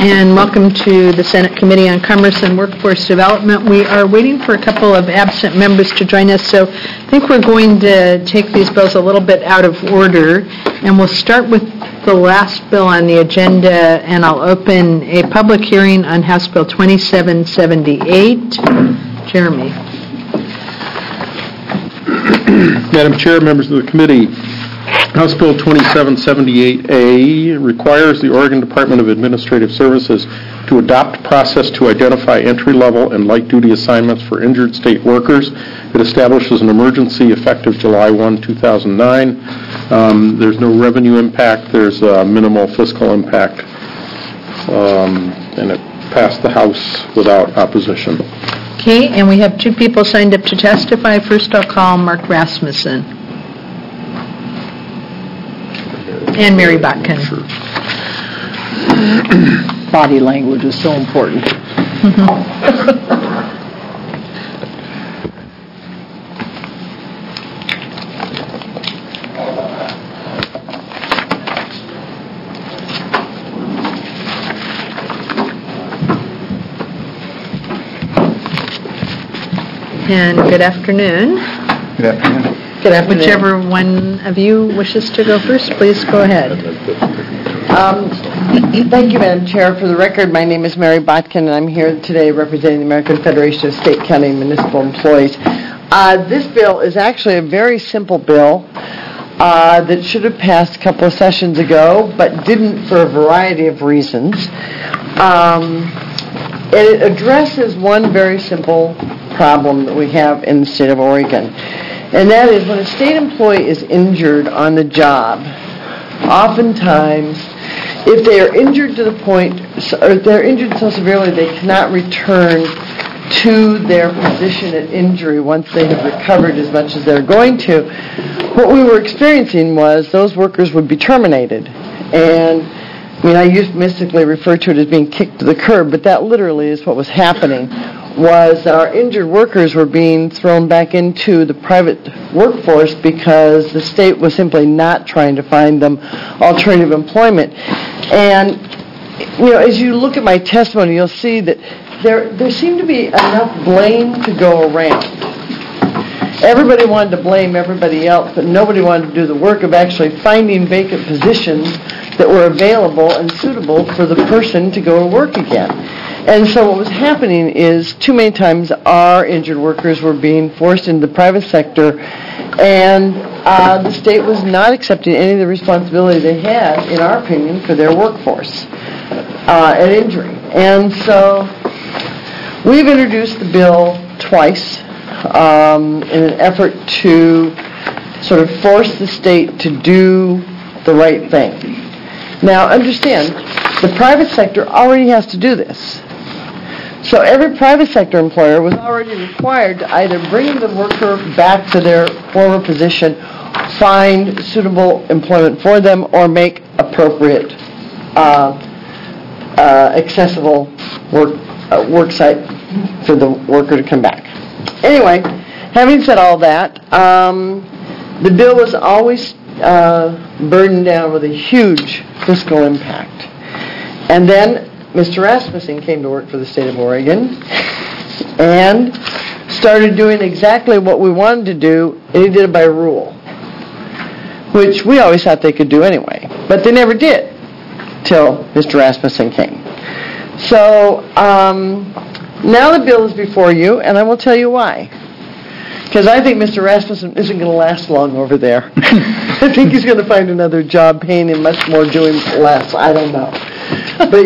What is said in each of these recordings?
and welcome to the Senate Committee on Commerce and Workforce Development. We are waiting for a couple of absent members to join us, so I think we're going to take these bills a little bit out of order, and we'll start with the last bill on the agenda, and I'll open a public hearing on House Bill 2778. Jeremy. Madam Chair, members of the committee, House Bill 2778A requires the Oregon Department of Administrative Services to adopt a process to identify entry-level and light-duty assignments for injured state workers. It establishes an emergency effective July 1, 2009. There's no revenue impact. There's a minimal fiscal impact. And it passed the House without opposition. Okay, and we have two people signed up to testify. First, I'll call Mark Rasmussen. And Mary Botkin. Sure. Body language is so important. And good afternoon. Good afternoon. Good afternoon. Whichever one of you wishes to go first, please go ahead. Thank you, Madam Chair. For the record, my name is Mary Botkin, and I'm here today representing the American Federation of State, County, and Municipal Employees. This bill is actually a very simple bill that should have passed a couple of sessions ago, but didn't for a variety of reasons. It addresses one very simple problem that we have in the state of Oregon. And that is when a state employee is injured on the job, oftentimes, if they are injured to the point, or they're injured so severely they cannot return to their position at injury once they have recovered as much as they're going to, what we were experiencing was those workers would be terminated. And I euphemistically refer to it as being kicked to the curb, but that literally is what was happening. Was our injured workers were being thrown back into the private workforce because the state was simply not trying to find them alternative employment. And, as you look at my testimony, you'll see that there seemed to be enough blame to go around. Everybody wanted to blame everybody else, but nobody wanted to do the work of actually finding vacant positions that were available and suitable for the person to go to work again. And so what was happening is too many times our injured workers were being forced into the private sector, and the state was not accepting any of the responsibility they had, in our opinion, for their workforce at injury. And so we've introduced the bill twice in an effort to sort of force the state to do the right thing. Now, understand, the private sector already has to do this. So every private sector employer was already required to either bring the worker back to their former position, find suitable employment for them, or make appropriate, accessible work site for the worker to come back. Anyway, having said all that, the bill was always burdened down with a huge fiscal impact. And then Mr. Rasmussen came to work for the state of Oregon and started doing exactly what we wanted to do, and he did it by rule, which we always thought they could do anyway. But they never did till Mr. Rasmussen came. So now the bill is before you, and I will tell you why. Because I think Mr. Rasmussen isn't going to last long over there. I think he's going to find another job paying him much more, doing less. I don't know. But,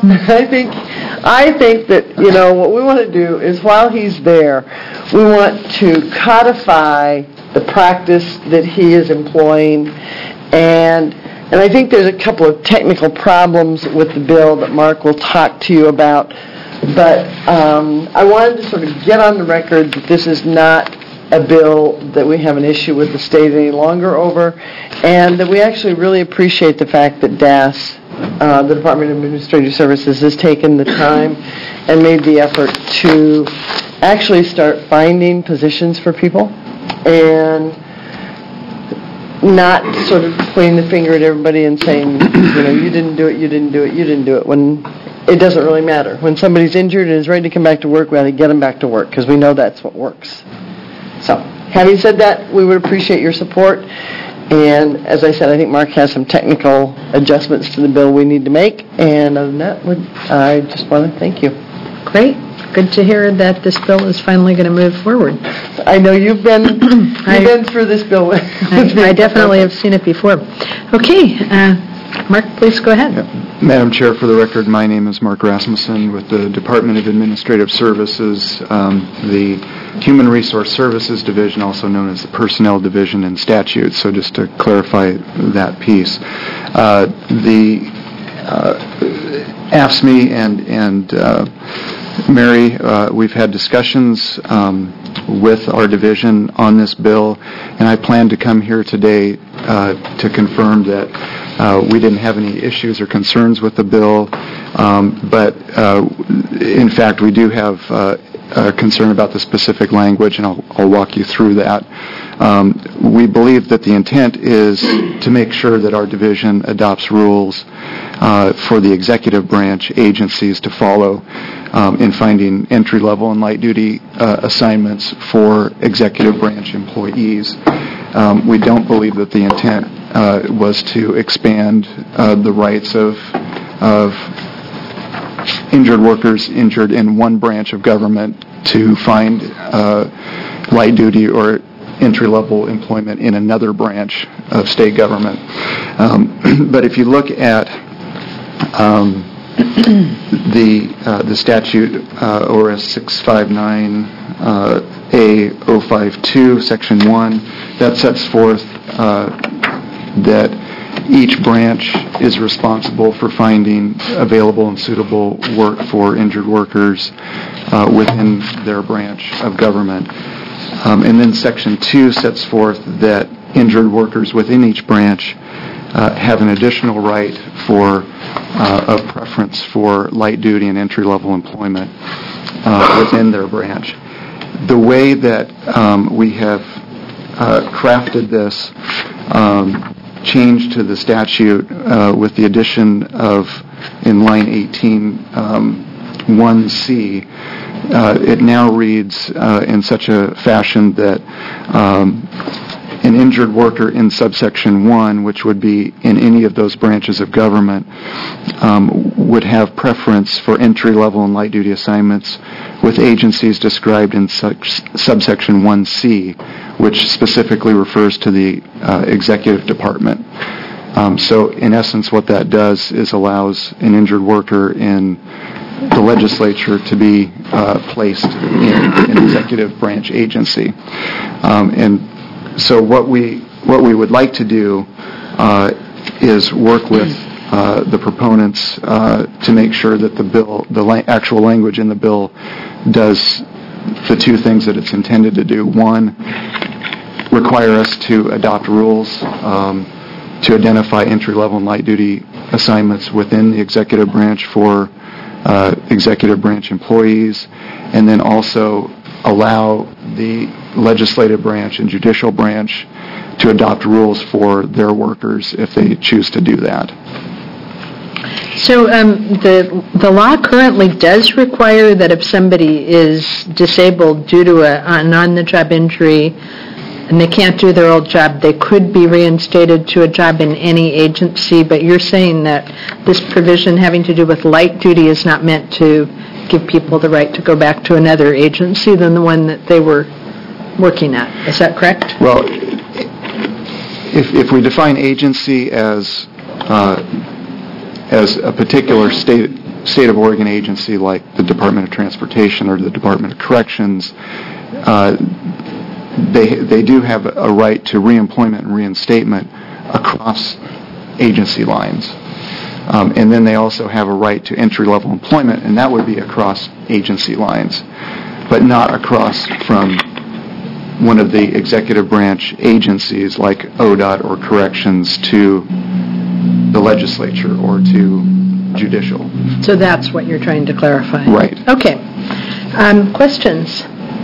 I think that, what we want to do is while he's there, we want to codify the practice that he is employing. And I think there's a couple of technical problems with the bill that Mark will talk to you about. But I wanted to sort of get on the record that this is not a bill that we have an issue with the state any longer over, and that we actually really appreciate the fact that DAS, the Department of Administrative Services, has taken the time and made the effort to actually start finding positions for people and not sort of pointing the finger at everybody and saying, you didn't do it, when it doesn't really matter. When somebody's injured and is ready to come back to work, we ought to get them back to work because we know that's what works. So, having said that, we would appreciate your support. And as I said, I think Mark has some technical adjustments to the bill we need to make. And other than that, I just want to thank you. Great. Good to hear that this bill is finally going to move forward. I know you've been through this bill with me. I definitely have seen it before. Okay, Mark, please go ahead. Madam Chair, for the record, my name is Mark Rasmussen with the Department of Administrative Services, the Human Resource Services Division, also known as the Personnel Division in statute. So just to clarify that piece, the AFSCME and Mary, we've had discussions with our division on this bill, and I plan to come here today to confirm that we didn't have any issues or concerns with the bill, but in fact we do have a concern about the specific language, and I'll walk you through that. We believe that the intent is to make sure that our division adopts rules for the executive branch agencies to follow in finding entry-level and light-duty assignments for executive branch employees. We don't believe that the intent was to expand the rights of injured workers injured in one branch of government to find light-duty or entry-level employment in another branch of state government. But if you look at the statute, ORS 659A-052, Section 1, that sets forth that each branch is responsible for finding available and suitable work for injured workers within their branch of government. And then Section 2 sets forth that injured workers within each branch have an additional right for a preference for light duty and entry-level employment within their branch. The way that we have crafted this change to the statute with the addition of, in line 18, 1C, it now reads in such a fashion that an injured worker in subsection 1, which would be in any of those branches of government, would have preference for entry-level and light-duty assignments with agencies described in subsection 1C, which specifically refers to the executive department. So in essence, what that does is allows an injured worker in the legislature to be placed in an executive branch agency. And so what we would like to do is work with the proponents to make sure that the bill, actual language in the bill, does the two things that it's intended to do. One, require us to adopt rules to identify entry-level and light-duty assignments within the executive branch for executive branch employees, and then also allow the legislative branch and judicial branch to adopt rules for their workers if they choose to do that. So the law currently does require that if somebody is disabled due to an on-the-job injury and they can't do their old job, they could be reinstated to a job in any agency, but you're saying that this provision having to do with light duty is not meant to give people the right to go back to another agency than the one that they were working at. Is that correct? Well, if we define agency as a particular state of Oregon agency like the Department of Transportation or the Department of Corrections, they do have a right to reemployment and reinstatement across agency lines. And then they also have a right to entry-level employment, and that would be across agency lines, but not across from one of the executive branch agencies like ODOT or Corrections to the legislature or to judicial. So that's what you're trying to clarify. Right. Okay. Questions?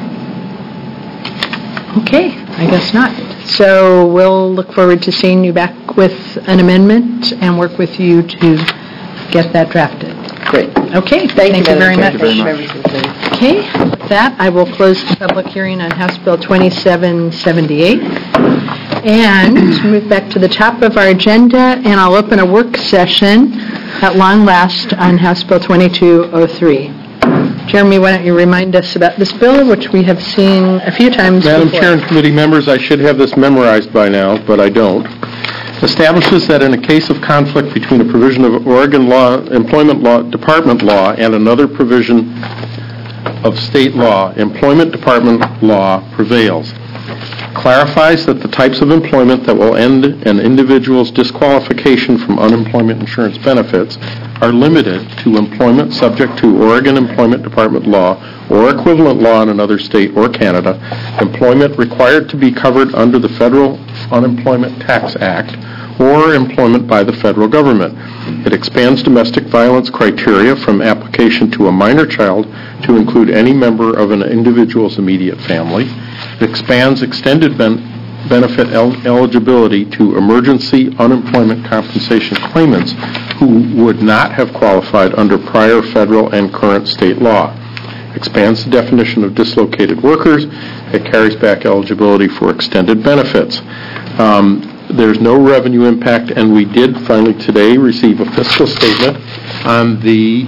Okay, I guess not. So we'll look forward to seeing you back with an amendment and work with you to get that drafted. Great. Okay, thank you very much. Thank you very much. Okay, with that, I will close the public hearing on House Bill 2778 and move back to the top of our agenda, and I'll open a work session at long last on House Bill 2203. Jeremy, why don't you remind us about this bill, which we have seen a few times Madam before. Chair and committee members, I should have this memorized by now, but I don't. Establishes that in a case of conflict between a provision of Oregon law, employment law, department law, and another provision of state law, employment department law prevails. Clarifies that the types of employment that will end an individual's disqualification from unemployment insurance benefits are limited to employment subject to Oregon Employment Department law or equivalent law in another state or Canada, employment required to be covered under the Federal Unemployment Tax Act, or employment by the federal government. It expands domestic violence criteria from application to a minor child to include any member of an individual's immediate family. It expands extended benefit eligibility to emergency unemployment compensation claimants who would not have qualified under prior federal and current state law. Expands the definition of dislocated workers. It carries back eligibility for extended benefits. There's no revenue impact, and we did finally today receive a fiscal statement on the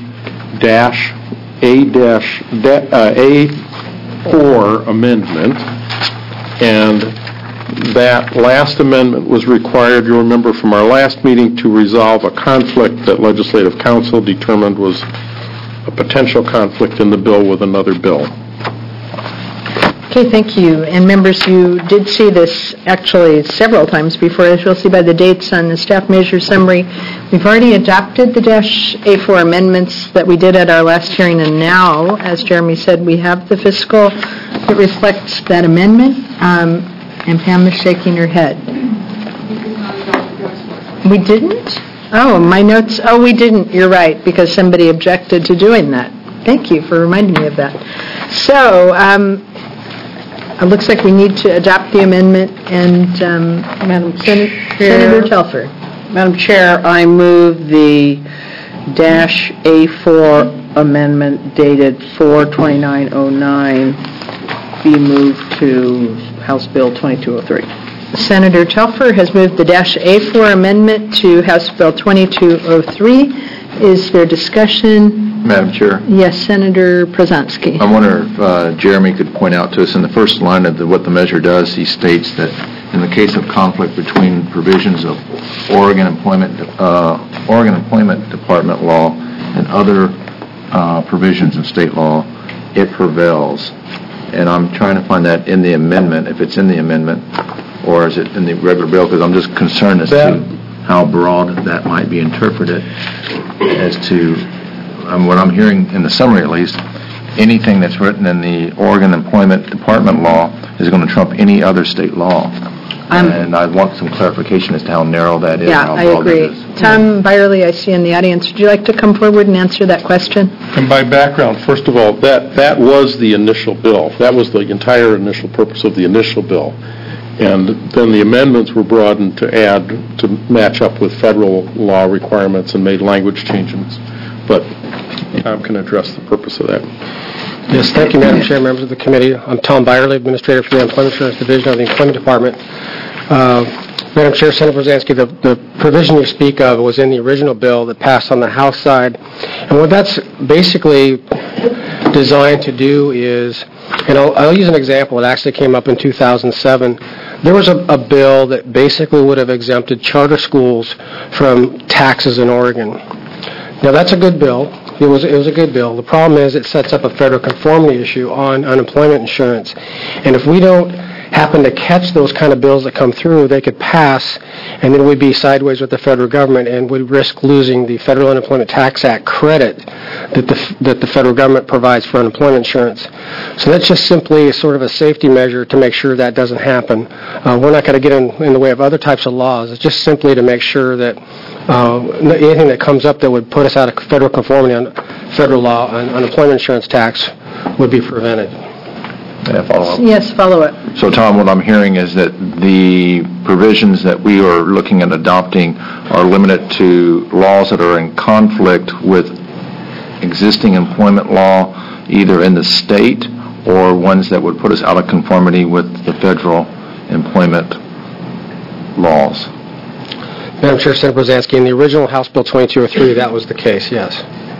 A4 amendment, and that last amendment was required, you'll remember from our last meeting, to resolve a conflict that Legislative Council determined was a potential conflict in the bill with another bill. Okay, thank you. And members, you did see this actually several times before, as you'll see by the dates on the staff measure summary. We've already adopted the A4 amendments that we did at our last hearing, and now, as Jeremy said, we have the fiscal that reflects that amendment, and Pam is shaking her head. We didn't? Oh, my notes, we didn't, you're right, because somebody objected to doing that. Thank you for reminding me of that. So, it looks like we need to adopt the amendment, and Senator Telfer. Madam Chair, I move the -A4 amendment dated 4/29/09 be moved to House Bill 2203. Senator Telfer has moved the -A4 amendment to House Bill 2203. Is there discussion? Madam Chair, Yes, Senator Przanski. I wonder if Jeremy could point out to us in the first line of what the measure does. He states that in the case of conflict between provisions of Oregon Employment Department law and other provisions of state law, it prevails. And I'm trying to find that in the amendment, if it's in the amendment, or is it in the regular bill, because I'm just concerned as to how broad that might be interpreted as to what I'm hearing in the summary, at least. Anything that's written in the Oregon Employment Department law is going to trump any other state law. And I want some clarification as to how narrow that is. Yeah, and how I broad that agree. is. Tom Byerly, I see in the audience. Would you like to come forward and answer that question? And by background, first of all, that was the initial bill. That was the entire initial purpose of the initial bill. And then the amendments were broadened to match up with federal law requirements and made language changes. But Tom can address the purpose of that. Yes, thank you, Madam Chair, members of the committee. I'm Tom Byerly, Administrator for the Employment Insurance Division of the Employment Department. Madam Chair, Senator Przanski, the provision you speak of was in the original bill that passed on the House side. And what that's basically designed to do is, and I'll use an example. It actually came up in 2007. There was a bill that basically would have exempted charter schools from taxes in Oregon. Now, that's a good bill. It was a good bill. The problem is it sets up a federal conformity issue on unemployment insurance. And if we don't happen to catch those kind of bills that come through, they could pass, and then we'd be sideways with the federal government, and we'd risk losing the Federal Unemployment Tax Act credit that the federal government provides for unemployment insurance. So that's just simply sort of a safety measure to make sure that doesn't happen. We're not going to get in the way of other types of laws. It's just simply to make sure that anything that comes up that would put us out of federal conformity on federal law on unemployment insurance tax would be prevented. May I follow up? Yes, follow up. So, Tom, what I'm hearing is that the provisions that we are looking at adopting are limited to laws that are in conflict with existing employment law, either in the state or ones that would put us out of conformity with the federal employment laws. Madam Chair, Senator Brzezinski, in the original House Bill 2203, that was the case, yes.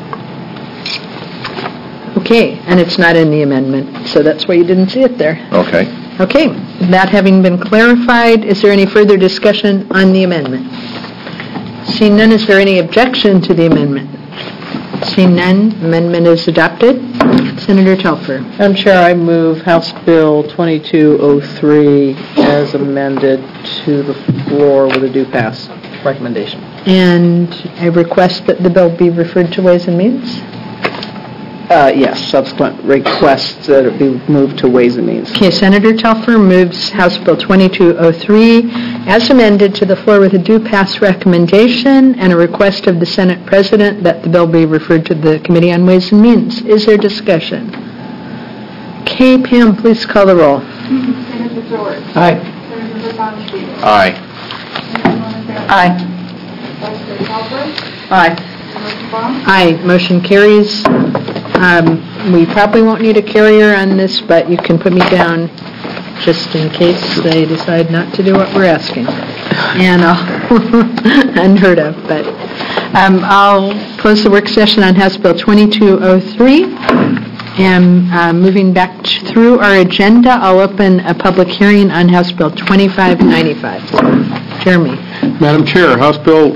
Okay, and it's not in the amendment, so that's why you didn't see it there. Okay. Okay, that having been clarified, is there any further discussion on the amendment? Seeing none, is there any objection to the amendment? Seeing none, amendment is adopted. Senator Telfer. Madam Chair, I move House Bill 2203 as amended to the floor with a due pass recommendation. And I request that the bill be referred to Ways and Means. Yes, subsequent requests that it be moved to Ways and Means. Okay, Senator Telfer moves House Bill 2203 as amended to the floor with a due pass recommendation and a request of the Senate President that the bill be referred to the Committee on Ways and Means. Is there discussion? Okay, Pam, please call the roll. Senator George. Aye. Senator Brzezinski. Aye. Senator Monasterio. Aye. Vice Chair Telfer. Aye. Senator Baum. Aye, motion carries. We probably won't need a carrier on this, but you can put me down just in case they decide not to do what we're asking. And unheard of, but I'll close the work session on House Bill 2203. And moving back through our agenda, I'll open a public hearing on House Bill 2595. Jeremy. Madam Chair, House Bill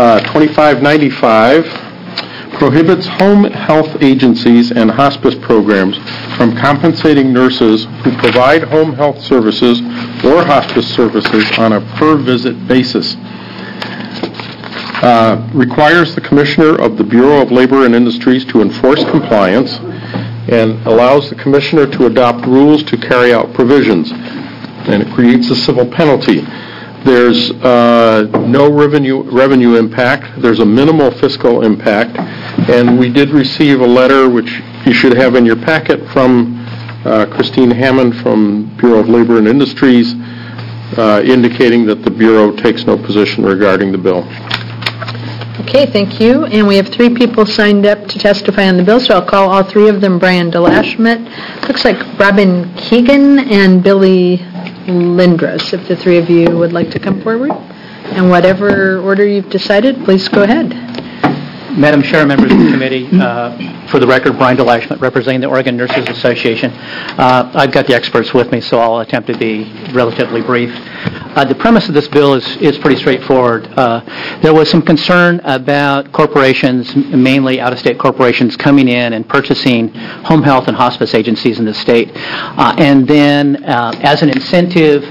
2595 prohibits home health agencies and hospice programs from compensating nurses who provide home health services or hospice services on a per-visit basis. Requires the Commissioner of the Bureau of Labor and Industries to enforce compliance and allows the Commissioner to adopt rules to carry out provisions, and it creates a civil penalty. There's no revenue impact. There's a minimal fiscal impact, and we did receive a letter, which you should have in your packet, from Christine Hammond from Bureau of Labor and Industries, indicating that the Bureau takes no position regarding the bill. Okay, thank you. And we have 3 people signed up to testify on the bill, so I'll call all 3 of them. Brian DeLashmutt, looks like Robin Keegan, and Billy Lindros, if the 3 of you would like to come forward. And whatever order you've decided, please go ahead. Madam Chair, members of the committee, for the record, Brian DeLashmutt, representing the Oregon Nurses Association. I've got the experts with me, so I'll attempt to be relatively brief. The premise of this bill is pretty straightforward. There was some concern about corporations, mainly out-of-state corporations, coming in and purchasing home health and hospice agencies in the state. And then, as an incentive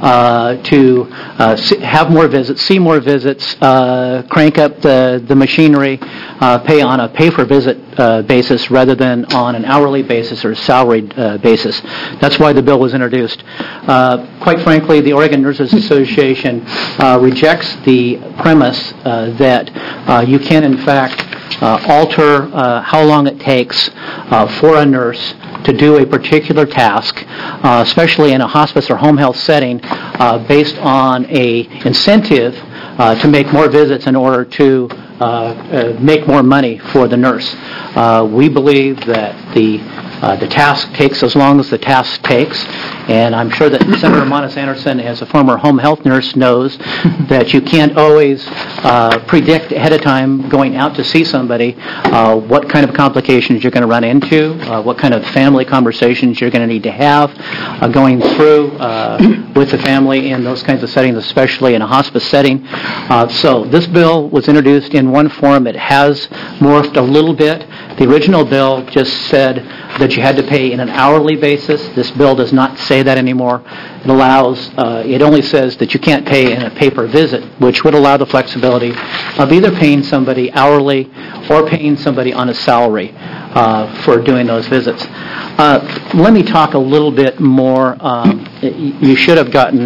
to have more visits, see more visits, crank up the machinery, pay on a pay-for-visit basis rather than on an hourly basis or salaried basis. That's why the bill was introduced. Quite frankly, the Oregon Nurses Association rejects the premise that you can, in fact, alter how long it takes for a nurse to do a particular task, especially in a hospice or home health setting, based on a incentive to make more visits in order to make more money for the nurse. We believe that the task takes as long as the task takes, and I'm sure that Senator Monis Anderson, as a former home health nurse, knows that you can't always predict ahead of time going out to see somebody what kind of complications you're going to run into, what kind of family conversations you're going to need to have going through with the family in those kinds of settings, especially in a hospice setting. So this bill was introduced in one form. It has morphed a little bit. The original bill just said that you had to pay in an hourly basis. This bill does not say that anymore. It allows, it only says that you can't pay in a pay-per-visit, which would allow the flexibility of either paying somebody hourly or paying somebody on a salary for doing those visits. Let me talk a little bit more. You should have gotten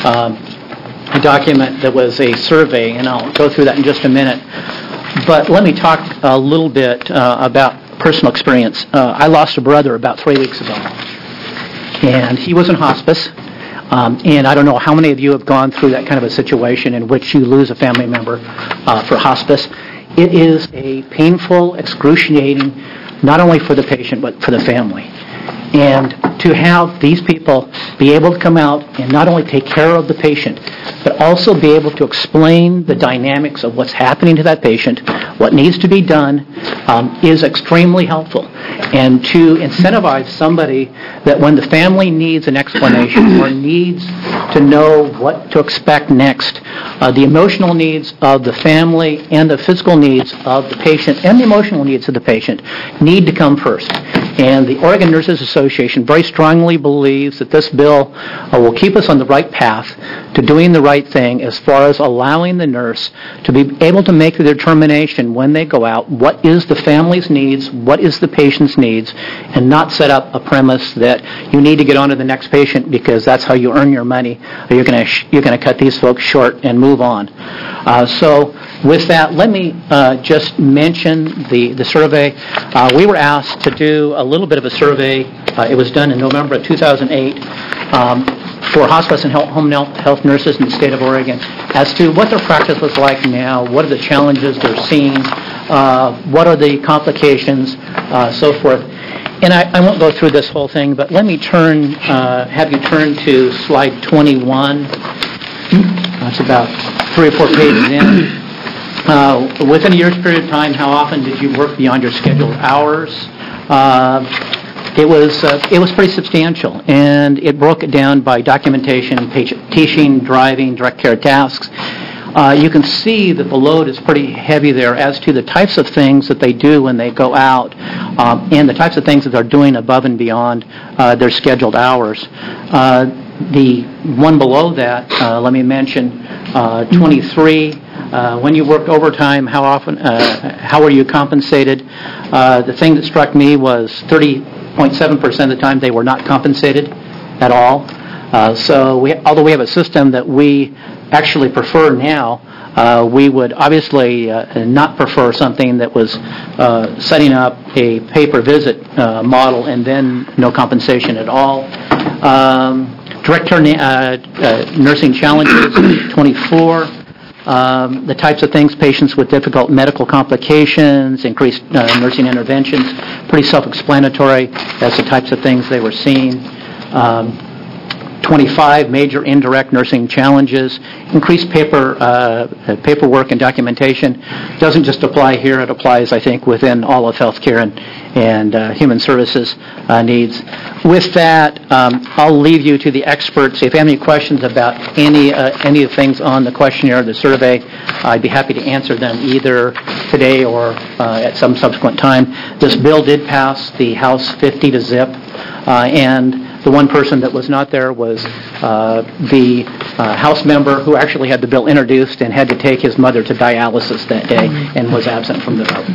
a document that was a survey, and I'll go through that in just a minute. But let me talk a little bit about personal experience. I lost a brother about 3 weeks ago, and he was in hospice. And I don't know how many of you have gone through that kind of a situation in which you lose a family member for hospice. It is a painful, excruciating, not only for the patient, but for the family. And to have these people be able to come out and not only take care of the patient, but also be able to explain the dynamics of what's happening to that patient, what needs to be done, is extremely helpful. And to incentivize somebody that when the family needs an explanation or needs to know what to expect next, the emotional needs of the family and the physical needs of the patient and the emotional needs of the patient need to come first. And the Oregon Nurses Association very strongly believes that this bill will keep us on the right path to doing the right thing as far as allowing the nurse to be able to make the determination when they go out what is the family's needs, what is the patient's needs, and not set up a premise that you need to get on to the next patient because that's how you earn your money, or you're going to cut these folks short and move on. So with that, let me just mention the survey. We were asked to do a little bit of a survey. It was done in November of 2008 for hospice and home health nurses in the state of Oregon as to what their practice was like now, what are the challenges they're seeing, what are the complications, so forth. And I won't go through this whole thing, but let me have you turn to slide 21. That's about 3 or 4 pages in. Within a year's period of time, how often did you work beyond your scheduled hours? It was pretty substantial, and it broke it down by documentation, teaching, driving, direct care tasks. You can see that the load is pretty heavy there as to the types of things that they do when they go out and the types of things that they're doing above and beyond their scheduled hours. The one below that, let me mention 23. When you worked overtime, how often? How were you compensated? The thing that struck me was 30.7% of the time they were not compensated at all. So although we have a system that we actually prefer now, we would obviously not prefer something that was setting up a pay-per-visit model and then no compensation at all. Direct care nursing challenges, 24. The types of things, patients with difficult medical complications, increased nursing interventions, pretty self-explanatory as the types of things they were seeing. 25, major indirect nursing challenges, increased paperwork and documentation. Doesn't just apply here, it applies, I think, within all of healthcare and human services needs. With that, I'll leave you to the experts. If you have any questions about any of the things on the questionnaire or the survey, I'd be happy to answer them either today or at some subsequent time. This bill did pass the House 50 to zip, and the one person that was not there was the House member who actually had the bill introduced and had to take his mother to dialysis that day and was absent from the vote.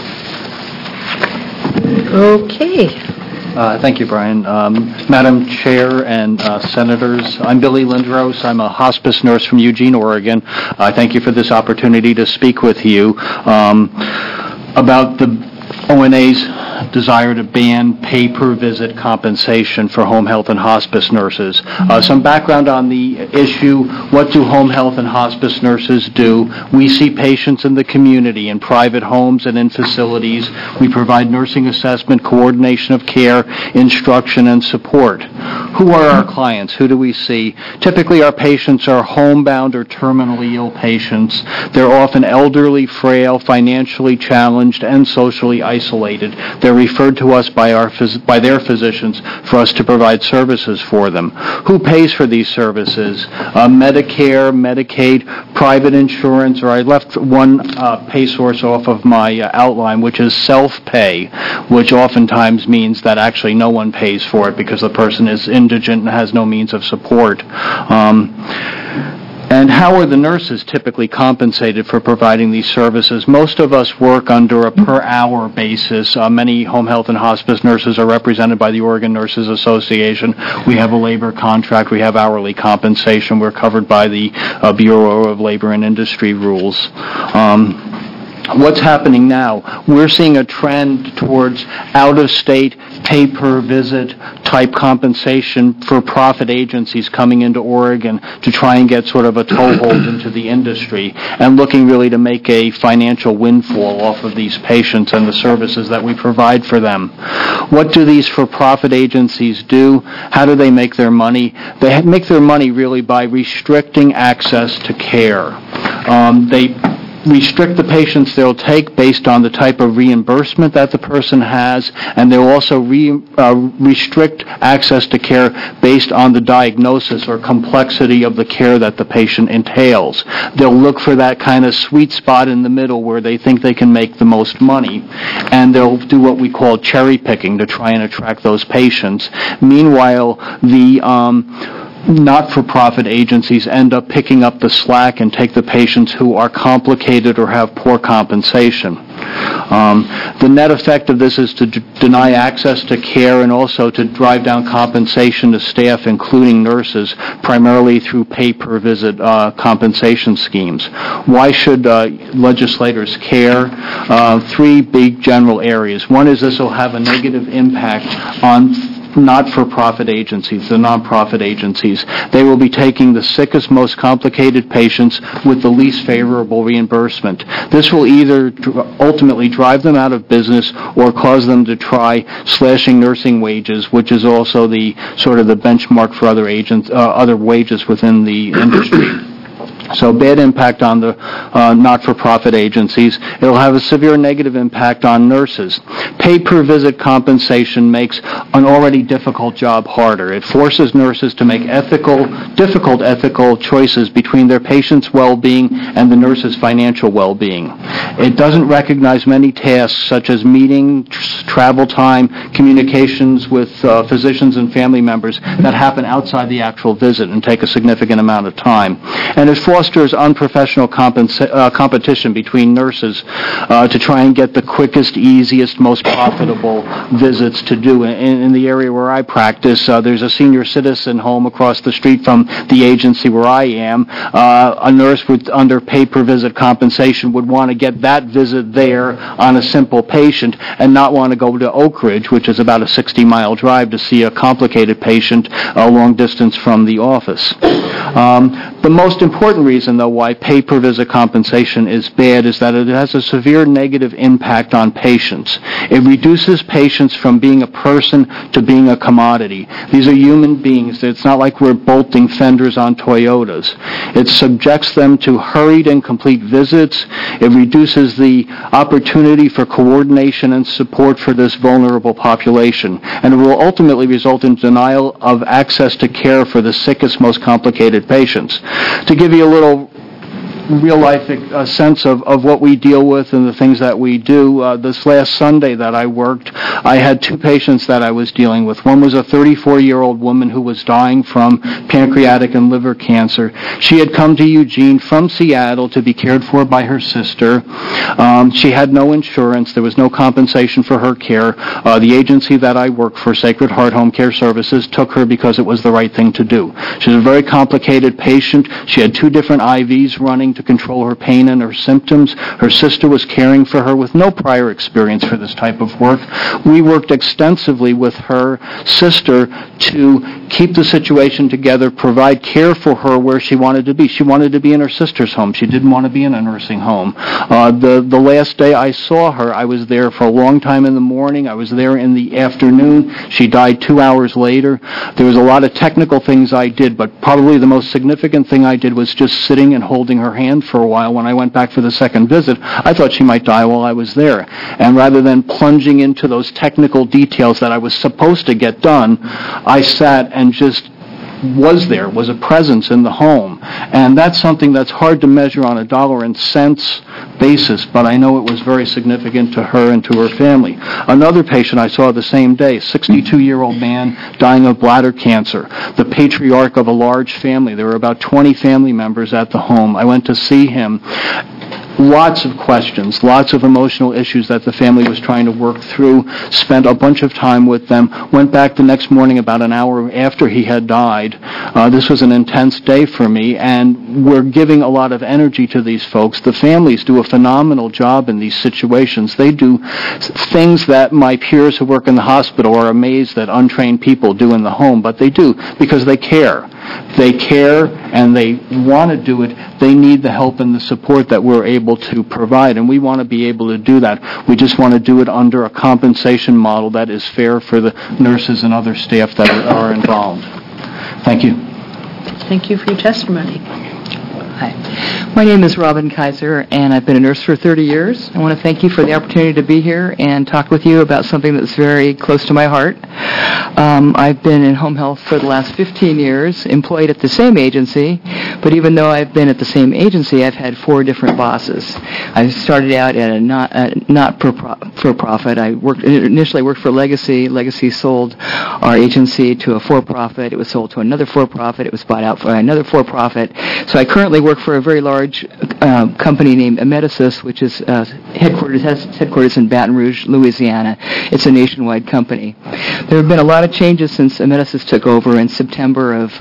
Okay. Thank you, Brian. Madam Chair and Senators, I'm Billy Lindros. I'm a hospice nurse from Eugene, Oregon. I thank you for this opportunity to speak with you about the ONA's desire to ban pay-per-visit compensation for home health and hospice nurses. Some background on the issue: what do home health and hospice nurses do? We see patients in the community, in private homes and in facilities. We provide nursing assessment, coordination of care, instruction, and support. Who are our clients? Who do we see? Typically, our patients are homebound or terminally ill patients. They're often elderly, frail, financially challenged, and socially isolated. They're referred to us by their physicians for us to provide services for them. Who pays for these services? Medicare, Medicaid, private insurance, or I left one pay source off of my outline, which is self-pay, which oftentimes means that actually no one pays for it because the person is indigent and has no means of support. And how are the nurses typically compensated for providing these services? Most of us work under a per-hour basis. Many home health and hospice nurses are represented by the Oregon Nurses Association. We have a labor contract. We have hourly compensation. We're covered by the Bureau of Labor and Industry rules. What's happening now? We're seeing a trend towards out-of-state, pay-per-visit type compensation for profit agencies coming into Oregon to try and get sort of a toehold into the industry and looking really to make a financial windfall off of these patients and the services that we provide for them. What do these for-profit agencies do? How do they make their money? They make their money really by restricting access to care. They restrict the patients they'll take based on the type of reimbursement that the person has, and they'll also restrict access to care based on the diagnosis or complexity of the care that the patient entails. They'll look for that kind of sweet spot in the middle where they think they can make the most money, and they'll do what we call cherry picking to try and attract those patients. Meanwhile, the not-for-profit agencies end up picking up the slack and take the patients who are complicated or have poor compensation. The net effect of this is to deny access to care and also to drive down compensation to staff, including nurses, primarily through pay-per-visit compensation schemes. Why should legislators care? Three big general areas. One is this will have a negative impact on not-for-profit agencies, the nonprofit agencies. They will be taking the sickest, most complicated patients with the least favorable reimbursement. This will either ultimately drive them out of business or cause them to try slashing nursing wages, which is also the sort of the benchmark for other wages within the industry. So bad impact on the not-for-profit agencies. It'll have a severe negative impact on nurses. Pay-per-visit compensation makes an already difficult job harder. It forces nurses to make difficult ethical choices between their patients' well-being and the nurses' financial well-being. It doesn't recognize many tasks such as meeting, travel time, communications with physicians and family members that happen outside the actual visit and take a significant amount of time. And it fosters unprofessional competition between nurses to try and get the quickest, easiest, most profitable visits to do. In the area where I practice, there's a senior citizen home across the street from the agency where I am. A nurse under pay-per-visit compensation would want to get that visit there on a simple patient and not want to go to Oak Ridge, which is about a 60-mile drive, to see a complicated patient a long distance from the office. The most important reason, though, why pay-per-visit compensation is bad is that it has a severe negative impact on patients. It reduces patients from being a person to being a commodity. These are human beings. It's not like we're bolting fenders on Toyotas. It subjects them to hurried and complete visits. It reduces the opportunity for coordination and support for this vulnerable population. And it will ultimately result in denial of access to care for the sickest, most complicated patients. To give you a little real-life sense of what we deal with and the things that we do. This last Sunday that I worked, I had two patients that I was dealing with. One was a 34-year-old woman who was dying from pancreatic and liver cancer. She had come to Eugene from Seattle to be cared for by her sister. She had no insurance. There was no compensation for her care. The agency that I work for, Sacred Heart Home Care Services, took her because it was the right thing to do. She was a very complicated patient. She had two different IVs running to control her pain and her symptoms. Her sister was caring for her with no prior experience for this type of work. We worked extensively with her sister to keep the situation together, provide care for her where she wanted to be. She wanted to be in her sister's home. She didn't want to be in a nursing home. The last day I saw her, I was there for a long time in the morning. I was there in the afternoon. She died 2 hours later. There was a lot of technical things I did, but probably the most significant thing I did was just sitting and holding her hand for a while. When I went back for the second visit, I thought she might die while I was there. And rather than plunging into those technical details that I was supposed to get done, I sat and just was a presence in the home. And that's something that's hard to measure on a dollar and cents basis, but I know it was very significant to her and to her family. Another patient I saw the same day, 62-year-old man dying of bladder cancer, the patriarch of a large family. There were about 20 family members at the home. I went to see him. lots of questions, lots of emotional issues that the family was trying to work through, spent a bunch of time with them, went back the next morning about an hour after he had died. This was an intense day for me, and we're giving a lot of energy to these folks. The families do a phenomenal job in these situations. They do things that my peers who work in the hospital are amazed that untrained people do in the home, but they do because they care. They care and they want to do it. They need the help and the support that we're able to provide, and we want to be able to do that. We just want to do it under a compensation model that is fair for the nurses and other staff that are involved. Thank you. Thank you for your testimony. Hi. My name is Robin Kaiser, and I've been a nurse for 30 years. I want to thank you for the opportunity to be here and talk with you about something that's very close to my heart. I've been in home health for the last 15 years, employed at the same agency, but even though I've been at the same agency, I've had 4 different bosses. I started out at a not-for-profit. I initially worked for Legacy. Legacy sold our agency to a for-profit. It was sold to another for-profit. It was bought out by another for-profit. So I currently work for a very large company named Amedisys, which is has headquarters in Baton Rouge, Louisiana. It's a nationwide company. There have been a lot of changes since Amedisys took over in September of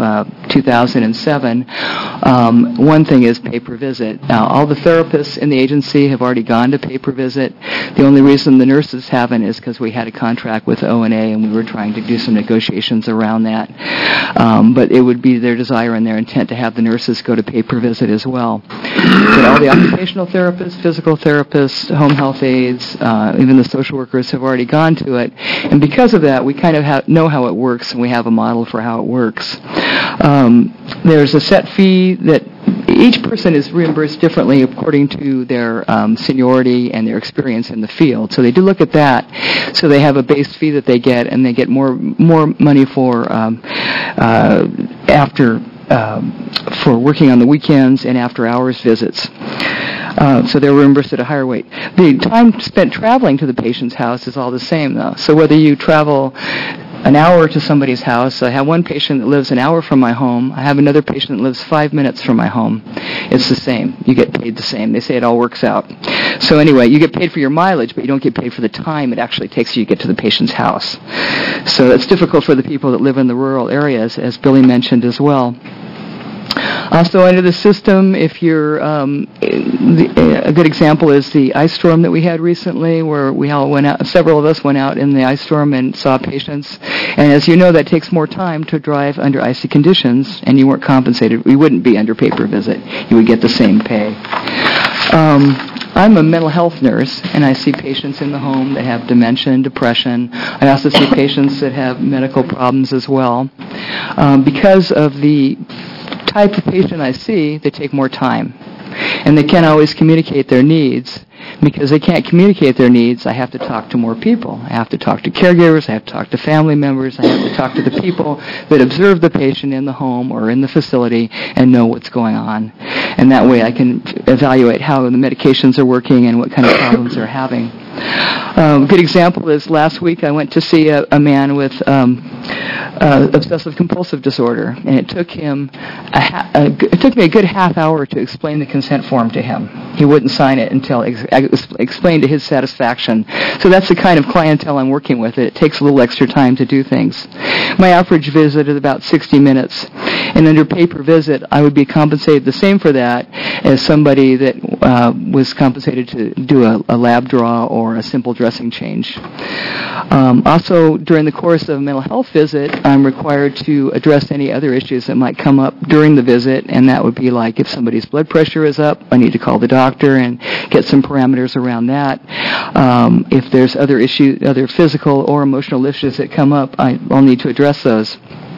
2007. One thing is pay-per-visit. All the therapists in the agency have already gone to pay-per-visit. The only reason the nurses haven't is because we had a contract with ONA and we were trying to do some negotiations around that. But it would be their desire and their intent to have the nurses go to pay-per-visit as well. But all the occupational therapists, physical therapists, home health aides, even the social workers have already gone to it. And because of that, we kind of know how it works, and we have a model for how it works. There's a set fee that each person is reimbursed differently according to their seniority and their experience in the field. So they do look at that. So they have a base fee that they get, and they get more money for for working on the weekends and after-hours visits. So they're reimbursed at a higher rate. The time spent traveling to the patient's house is all the same, though. So whether you travel an hour to somebody's house, I have one patient that lives an hour from my home. I have another patient that lives 5 minutes from my home. It's the same. You get paid the same. They say it all works out. So anyway, you get paid for your mileage, but you don't get paid for the time it actually takes you to get to the patient's house. So it's difficult for the people that live in the rural areas, as Billy mentioned as well. Also, under the system, if you're a good example is the ice storm that we had recently, where we all went out. Several of us went out in the ice storm and saw patients. And as you know, that takes more time to drive under icy conditions, and you weren't compensated. We wouldn't be under pay-per-visit. You would get the same pay. I'm a mental health nurse, and I see patients in the home that have dementia and depression. I also see patients that have medical problems as well. Because of the type of patient I see, they take more time. And they can't always communicate their needs. Because they can't communicate their needs, I have to talk to more people. I have to talk to caregivers, I have to talk to family members, I have to talk to the people that observe the patient in the home or in the facility and know what's going on. And that way I can evaluate how the medications are working and what kind of problems they're having. A good example is last week I went to see a man with obsessive-compulsive disorder, and it took him it took me a good half hour to explain the consent form to him. He wouldn't sign it until I explained to his satisfaction. So that's the kind of clientele I'm working with. It takes a little extra time to do things. My average visit is about 60 minutes, and under pay-per-visit, I would be compensated the same for that as somebody that was compensated to do a lab draw or a simple dressing change. Also, during the course of a mental health visit, I'm required to address any other issues that might come up during the visit, and that would be like if somebody's blood pressure is up, I need to call the doctor and get some parameters around that. If there's other issues, other physical or emotional issues that come up, I'll need to address those.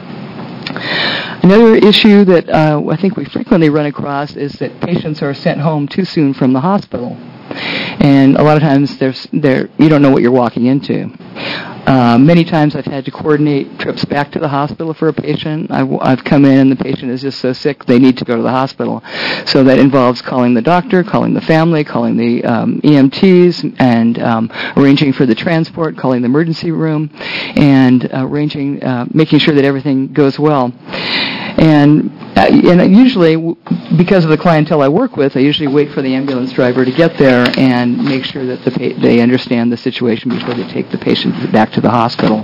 Another issue that I think we frequently run across is that patients are sent home too soon from the hospital. And a lot of times you don't know what you're walking into. Many times I've had to coordinate trips back to the hospital for a patient. I've come in and the patient is just so sick they need to go to the hospital. So that involves calling the doctor, calling the family, calling the EMTs, and arranging for the transport, calling the emergency room, and making sure that everything goes well. And And usually, because of the clientele I work with, I usually wait for the ambulance driver to get there and make sure that they understand the situation before they take the patient back to the hospital.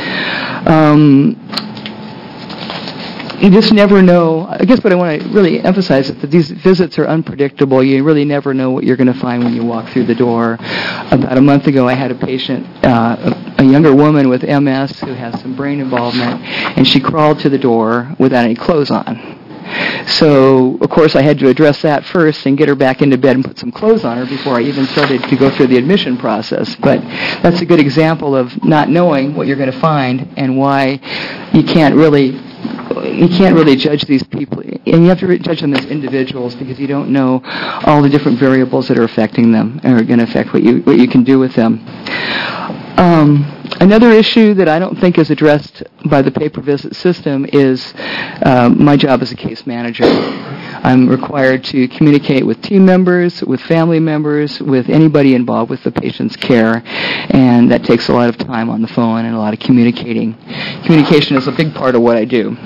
You just never know. I guess what I want to really emphasize is that these visits are unpredictable. You really never know what you're going to find when you walk through the door. About a month ago, I had a patient, a younger woman with MS who has some brain involvement, and she crawled to the door without any clothes on. So, of course, I had to address that first and get her back into bed and put some clothes on her before I even started to go through the admission process. But that's a good example of not knowing what you're going to find and why you can't really judge these people, and you have to judge them as individuals because you don't know all the different variables that are affecting them and are going to affect what you can do with them. Another issue that I don't think is addressed by the pay-per-visit system is my job as a case manager. I'm required to communicate with team members, with family members, with anybody involved with the patient's care, and that takes a lot of time on the phone and a lot of communicating. Communication is a big part of what I do.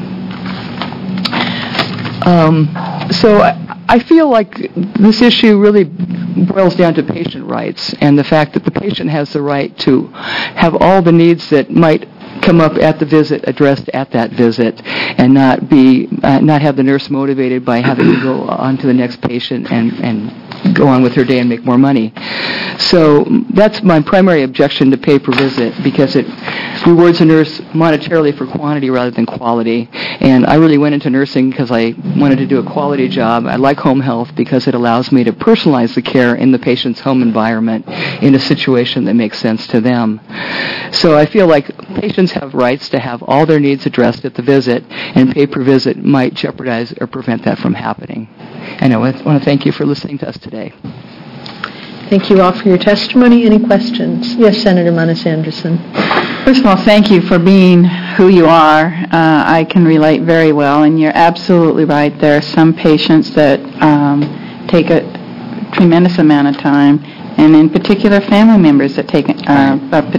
So I feel like this issue really boils down to patient rights and the fact that the patient has the right to have all the needs that might come up at the visit addressed at that visit, and not have the nurse motivated by having to go on to the next patient and go on with her day and make more money. So that's my primary objection to pay-per-visit, because it rewards a nurse monetarily for quantity rather than quality. And I really went into nursing because I wanted to do a quality job. I like home health because it allows me to personalize the care in the patient's home environment in a situation that makes sense to them. So I feel like patients have rights to have all their needs addressed at the visit, and pay-per-visit might jeopardize or prevent that from happening. And I want to thank you for listening to us today. Thank you all for your testimony. Any questions? Yes, Senator Manis Anderson. First of all, thank you for being who you are. I can relate very well, and you're absolutely right. There are some patients that take a tremendous amount of time, and in particular family members that take a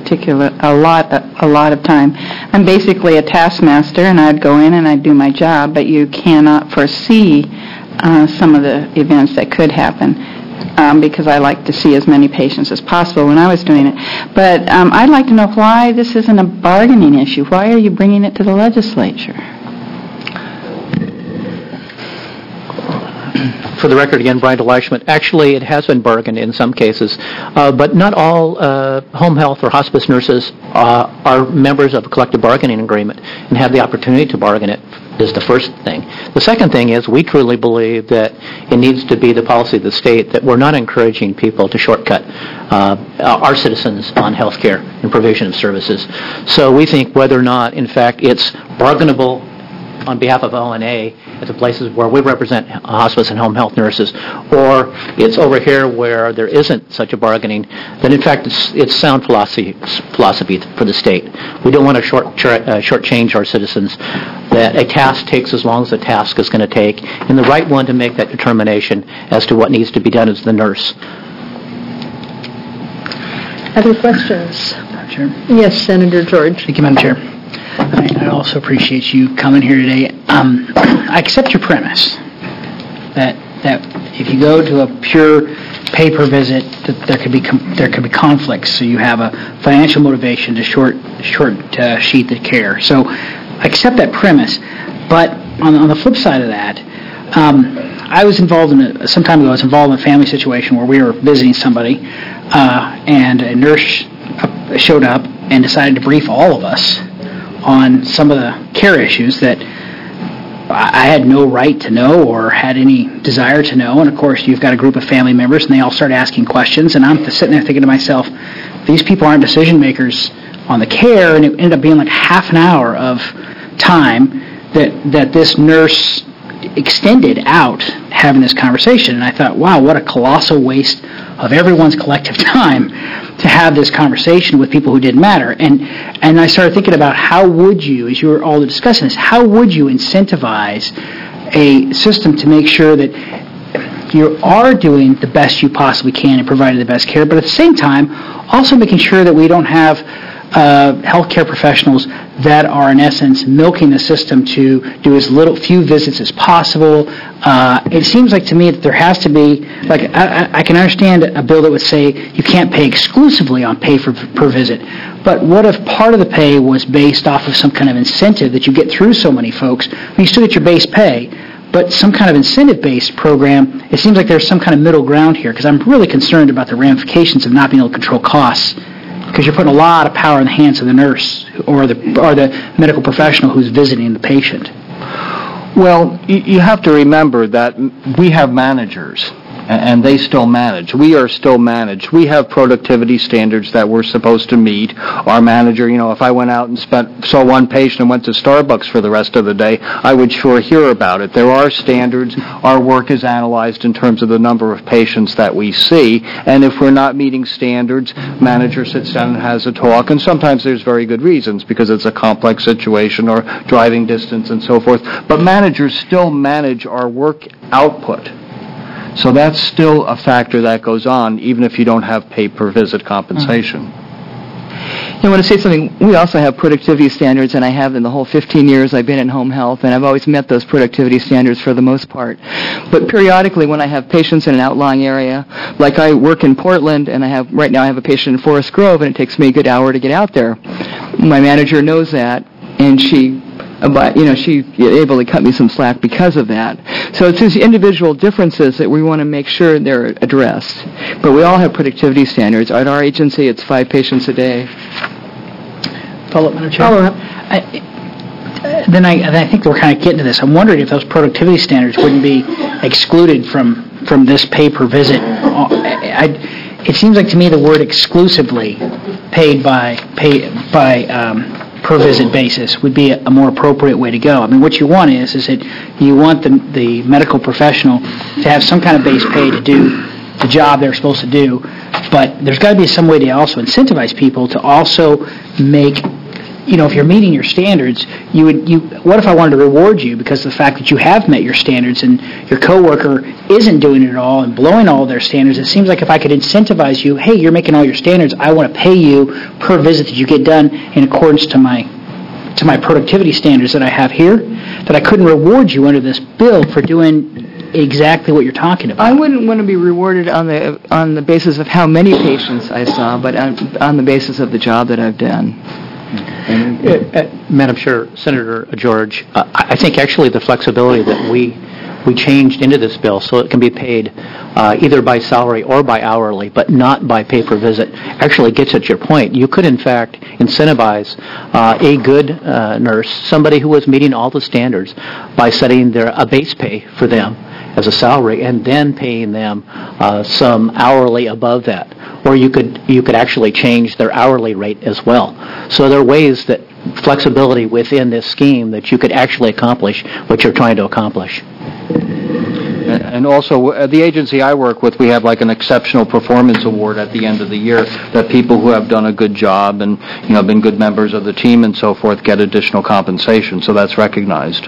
lot of time. I'm basically a taskmaster, and I'd go in and I'd do my job, but you cannot foresee some of the events that could happen. Because I like to see as many patients as possible when I was doing it. But I'd like to know why this isn't a bargaining issue. Why are you bringing it to the legislature? For the record, again, Brian DeLeichman, actually it has been bargained in some cases, but not all home health or hospice nurses are members of a collective bargaining agreement and have the opportunity to bargain it, is the first thing. The second thing is we truly believe that it needs to be the policy of the state that we're not encouraging people to shortcut our citizens on health care and provision of services. So we think whether or not, in fact, it's bargainable on behalf of ONA at the places where we represent hospice and home health nurses, or it's over here where there isn't such a bargaining, then in fact it's sound philosophy for the state. We don't want to shortchange our citizens, that a task takes as long as the task is going to take, and the right one to make that determination as to what needs to be done is the nurse. Other questions? Madam Chair. Yes, Senator George. Thank you, Madam Chair. I also appreciate you coming here today. I accept your premise that if you go to a pure pay-per-visit, that there could be conflicts. So you have a financial motivation to short sheet the care. So I accept that premise. But on the flip side of that, I was involved some time ago. I was involved in a family situation where we were visiting somebody, and a nurse showed up and decided to brief all of us on some of the care issues that I had no right to know or had any desire to know. And of course, you've got a group of family members, and they all start asking questions. And I'm sitting there thinking to myself, these people aren't decision makers on the care. And it ended up being like half an hour of time that this nurse extended out having this conversation. And I thought, wow, what a colossal waste of everyone's collective time to have this conversation with people who didn't matter. And I started thinking about how would you, as you were all discussing this, how would you incentivize a system to make sure that you are doing the best you possibly can and providing the best care, but at the same time, also making sure that we don't have healthcare professionals that are in essence milking the system to do as few visits as possible. It seems like to me that there has to be, like, I can understand a bill that would say you can't pay exclusively on pay per visit, but what if part of the pay was based off of some kind of incentive that you get through so many folks? You still get your base pay, but some kind of incentive-based program. It seems like there's some kind of middle ground here, because I'm really concerned about the ramifications of not being able to control costs, because you're putting a lot of power in the hands of the nurse or the medical professional who's visiting the patient. Well, you have to remember that we have managers, and they still manage. We are still managed. We have productivity standards that we're supposed to meet. Our manager, if I went out and saw one patient and went to Starbucks for the rest of the day, I would sure hear about it. There are standards. Our work is analyzed in terms of the number of patients that we see, and if we're not meeting standards, manager sits down and has a talk, and sometimes there's very good reasons, because it's a complex situation or driving distance and so forth, but managers still manage our work output. So that's still a factor that goes on, even if you don't have pay-per-visit compensation. I want to say something. We also have productivity standards, and I have in the whole 15 years I've been in home health, and I've always met those productivity standards for the most part. But periodically, when I have patients in an outlying area, like I work in Portland, and right now I have a patient in Forest Grove, and it takes me a good hour to get out there. My manager knows that, and she's able to cut me some slack because of that. So it's these individual differences that we want to make sure they're addressed. But we all have productivity standards. At our agency, it's 5 patients a day. Follow-up, Madam Chair? Follow-up. Then I think we're kind of getting to this. I'm wondering if those productivity standards wouldn't be excluded from this pay per visit. It seems like to me the word exclusively paid by per visit basis would be a more appropriate way to go. I mean, what you want is that you want the medical professional to have some kind of base pay to do the job they're supposed to do, but there's got to be some way to also incentivize people to also make, if you're meeting your standards, what if I wanted to reward you because of the fact that you have met your standards and your coworker isn't doing it at all and blowing all their standards? It seems like if I could incentivize you, hey, you're making all your standards, I want to pay you per visit that you get done in accordance to my productivity standards that I have here, that I couldn't reward you under this bill for doing exactly what you're talking about. I wouldn't want to be rewarded on the basis of how many patients I saw, but on the basis of the job that I've done. Madam Chair, Senator George, I think actually the flexibility that we changed into this bill so it can be paid either by salary or by hourly, but not by pay per visit, actually gets at your point. You could, in fact, incentivize a good nurse, somebody who was meeting all the standards, by setting a base pay for them as a salary and then paying them some hourly above that. Or you could actually change their hourly rate as well. So there are ways that flexibility within this scheme that you could actually accomplish what you're trying to accomplish. And also, at the agency I work with, we have like an exceptional performance award at the end of the year that people who have done a good job and been good members of the team and so forth get additional compensation. So that's recognized.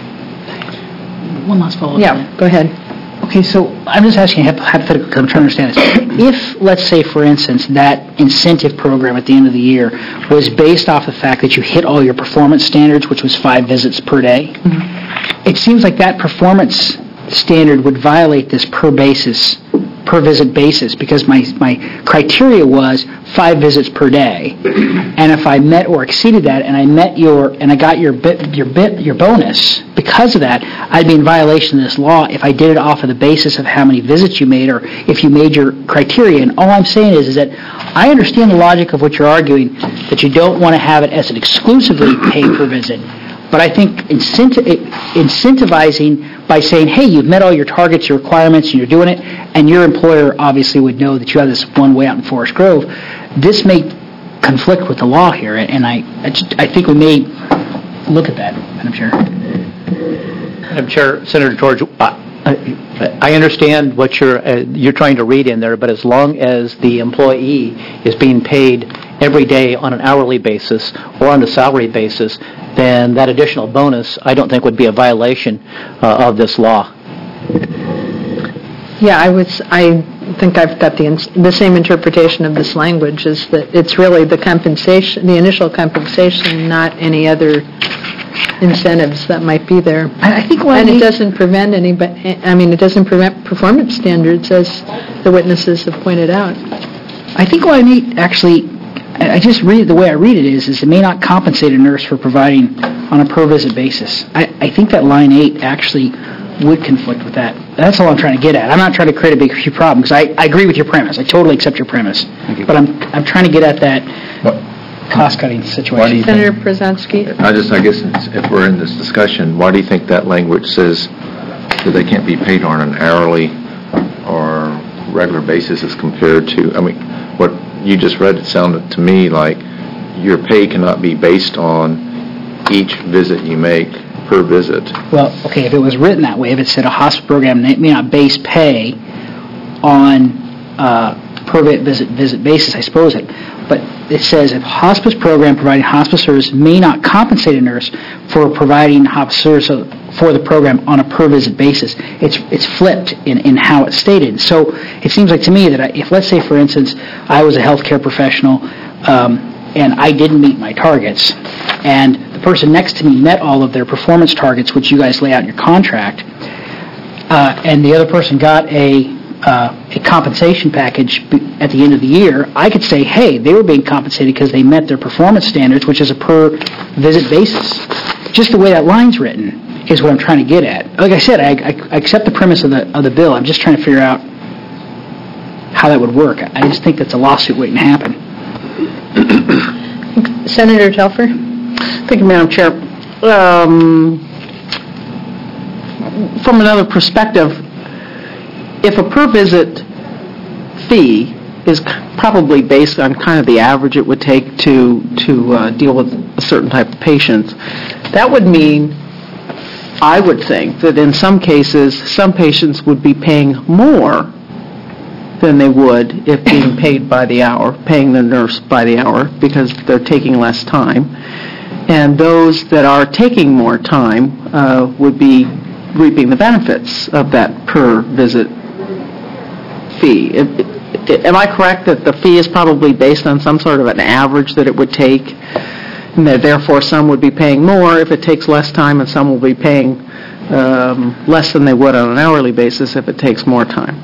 One last follow-up. Yeah, go ahead. Okay, so I'm just asking hypothetically because I'm trying to understand this. If, let's say, for instance, that incentive program at the end of the year was based off the fact that you hit all your performance standards, which was 5 visits per day, it seems like that performance standard would violate this per visit basis, because my criteria was 5 visits per day, and if I met or exceeded that, and I got your bonus because of that, I'd be in violation of this law if I did it off of the basis of how many visits you made, or if you made your criteria. And all I'm saying is that I understand the logic of what you're arguing, that you don't want to have it as an exclusively pay per visit. But I think incentivizing by saying, hey, you've met all your targets, your requirements, and you're doing it, and your employer obviously would know that you have this one way out in Forest Grove, this may conflict with the law here, and I think we may look at that, Madam Chair. Madam Chair, Senator George, I understand what you're trying to read in there, but as long as the employee is being paid every day on an hourly basis or on a salary basis, then that additional bonus I don't think would be a violation of this law. Yeah, I think I've got the same interpretation of this language, is that it's really the compensation, the initial compensation, not any other incentives that might be there. I think and it doesn't prevent it doesn't prevent performance standards, as the witnesses have pointed out. I think what I need, actually, I just read the way I read it is it may not compensate a nurse for providing on a per visit basis. I think that line 8 actually would conflict with that. That's all I'm trying to get at. I'm not trying to create a big huge problem, because I agree with your premise. I totally accept your premise. But I'm trying to get at that cost-cutting situation. Senator Przanski? I guess if we're in this discussion, why do you think that language says that they can't be paid on an hourly or regular basis as compared to, what you just read, it sounded to me like your pay cannot be based on each visit you make per visit. Well, okay, if it was written that way, if it said a hospice program may not base pay on per visit basis, I suppose it. But it says if hospice program providing hospice service may not compensate a nurse for providing hospice service for the program on a per visit basis. It's flipped in how it's stated. So it seems like to me that if, let's say for instance, I was a healthcare professional and I didn't meet my targets, and the person next to me met all of their performance targets, which you guys lay out in your contract, and the other person got a compensation package at the end of the year, I could say, hey, they were being compensated because they met their performance standards, which is a per visit basis. Just the way that line's written is what I'm trying to get at. Like I said, I accept the premise of the bill. I'm just trying to figure out how that would work. I just think that's a lawsuit waiting to happen. Senator Telfer? Thank you, Madam Chair. From another perspective, if a per visit fee is probably based on kind of the average it would take to deal with a certain type of patients, that would mean, I would think, that in some cases, some patients would be paying more than they would if being paid by the hour, paying the nurse by the hour, because they're taking less time. And those that are taking more time would be reaping the benefits of that per visit fee. Am I correct that the fee is probably based on some sort of an average that it would take, and that therefore some would be paying more if it takes less time, and some will be paying less than they would on an hourly basis if it takes more time?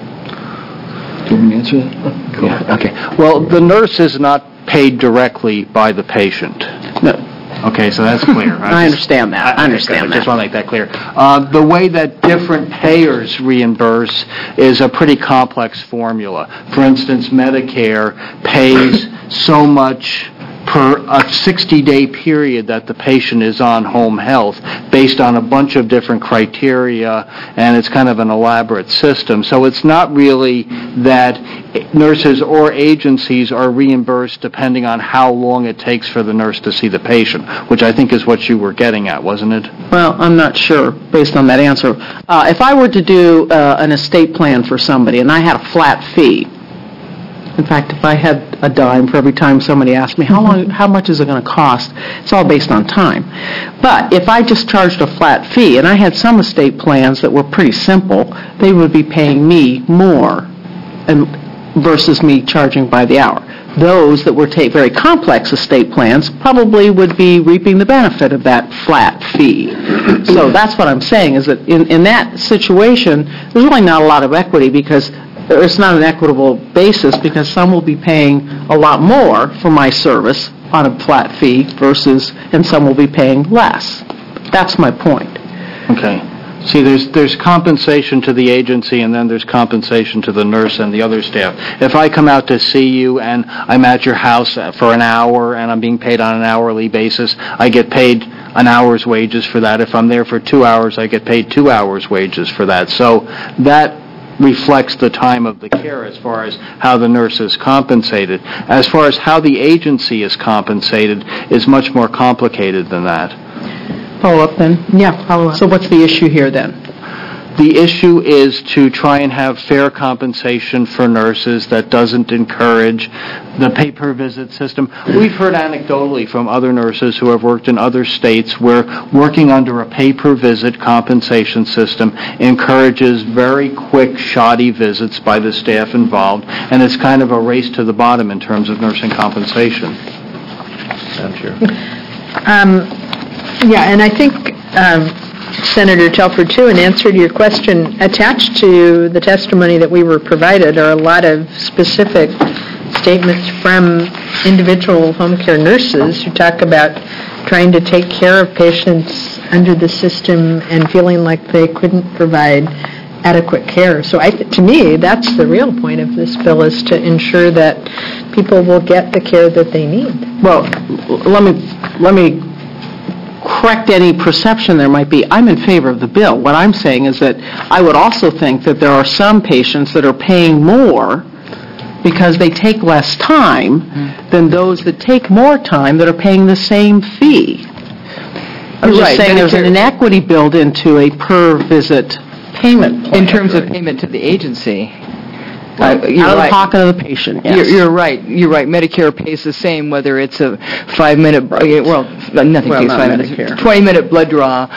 Do you want me to answer that? Cool. Yeah. Okay. Well, the nurse is not paid directly by the patient. No. Okay, so that's clear. I understand that. I just want to make that clear. The way that different payers reimburse is a pretty complex formula. For instance, Medicare pays so much per a 60-day period that the patient is on home health based on a bunch of different criteria, and it's kind of an elaborate system. So it's not really that nurses or agencies are reimbursed depending on how long it takes for the nurse to see the patient, which I think is what you were getting at, wasn't it? Well, I'm not sure based on that answer. If I were to do an estate plan for somebody and I had a flat fee, in fact, if I had a dime for every time somebody asked me, how much is it going to cost? It's all based on time. But if I just charged a flat fee, and I had some estate plans that were pretty simple, they would be paying me more versus me charging by the hour. Those that were very complex estate plans probably would be reaping the benefit of that flat fee. So that's what I'm saying, is that in that situation, there's really not a lot of equity, because it's not an equitable basis, because some will be paying a lot more for my service on a flat fee and some will be paying less. That's my point. Okay. See, there's compensation to the agency, and then there's compensation to the nurse and the other staff. If I come out to see you and I'm at your house for an hour and I'm being paid on an hourly basis, I get paid an hour's wages for that. If I'm there for 2 hours, I get paid 2 hours' wages for that. So that reflects the time of the care as far as how the nurse is compensated. As far as how the agency is compensated is much more complicated than that. Follow up then? Yeah, follow up. So what's the issue here then? The issue is to try and have fair compensation for nurses that doesn't encourage the pay-per-visit system. We've heard anecdotally from other nurses who have worked in other states where working under a pay-per-visit compensation system encourages very quick, shoddy visits by the staff involved, and it's kind of a race to the bottom in terms of nursing compensation. Madam Chair. Yeah, and I think Senator Telford, too, in answer to your question, attached to the testimony that we were provided are a lot of specific statements from individual home care nurses who talk about trying to take care of patients under the system and feeling like they couldn't provide adequate care. So to me, that's the real point of this bill, is to ensure that people will get the care that they need. Well, let me correct any perception there might be. I'm in favor of the bill. What I'm saying is that I would also think that there are some patients that are paying more because they take less time than those that take more time that are paying the same fee. I'm just saying there's an inequity built into a per-visit payment plan. In terms of payment to the agency. Out of the pocket of the patient, yes. You're right. Medicare pays the same whether it's a 5-minute, nothing takes 5 minutes, 20-minute blood draw,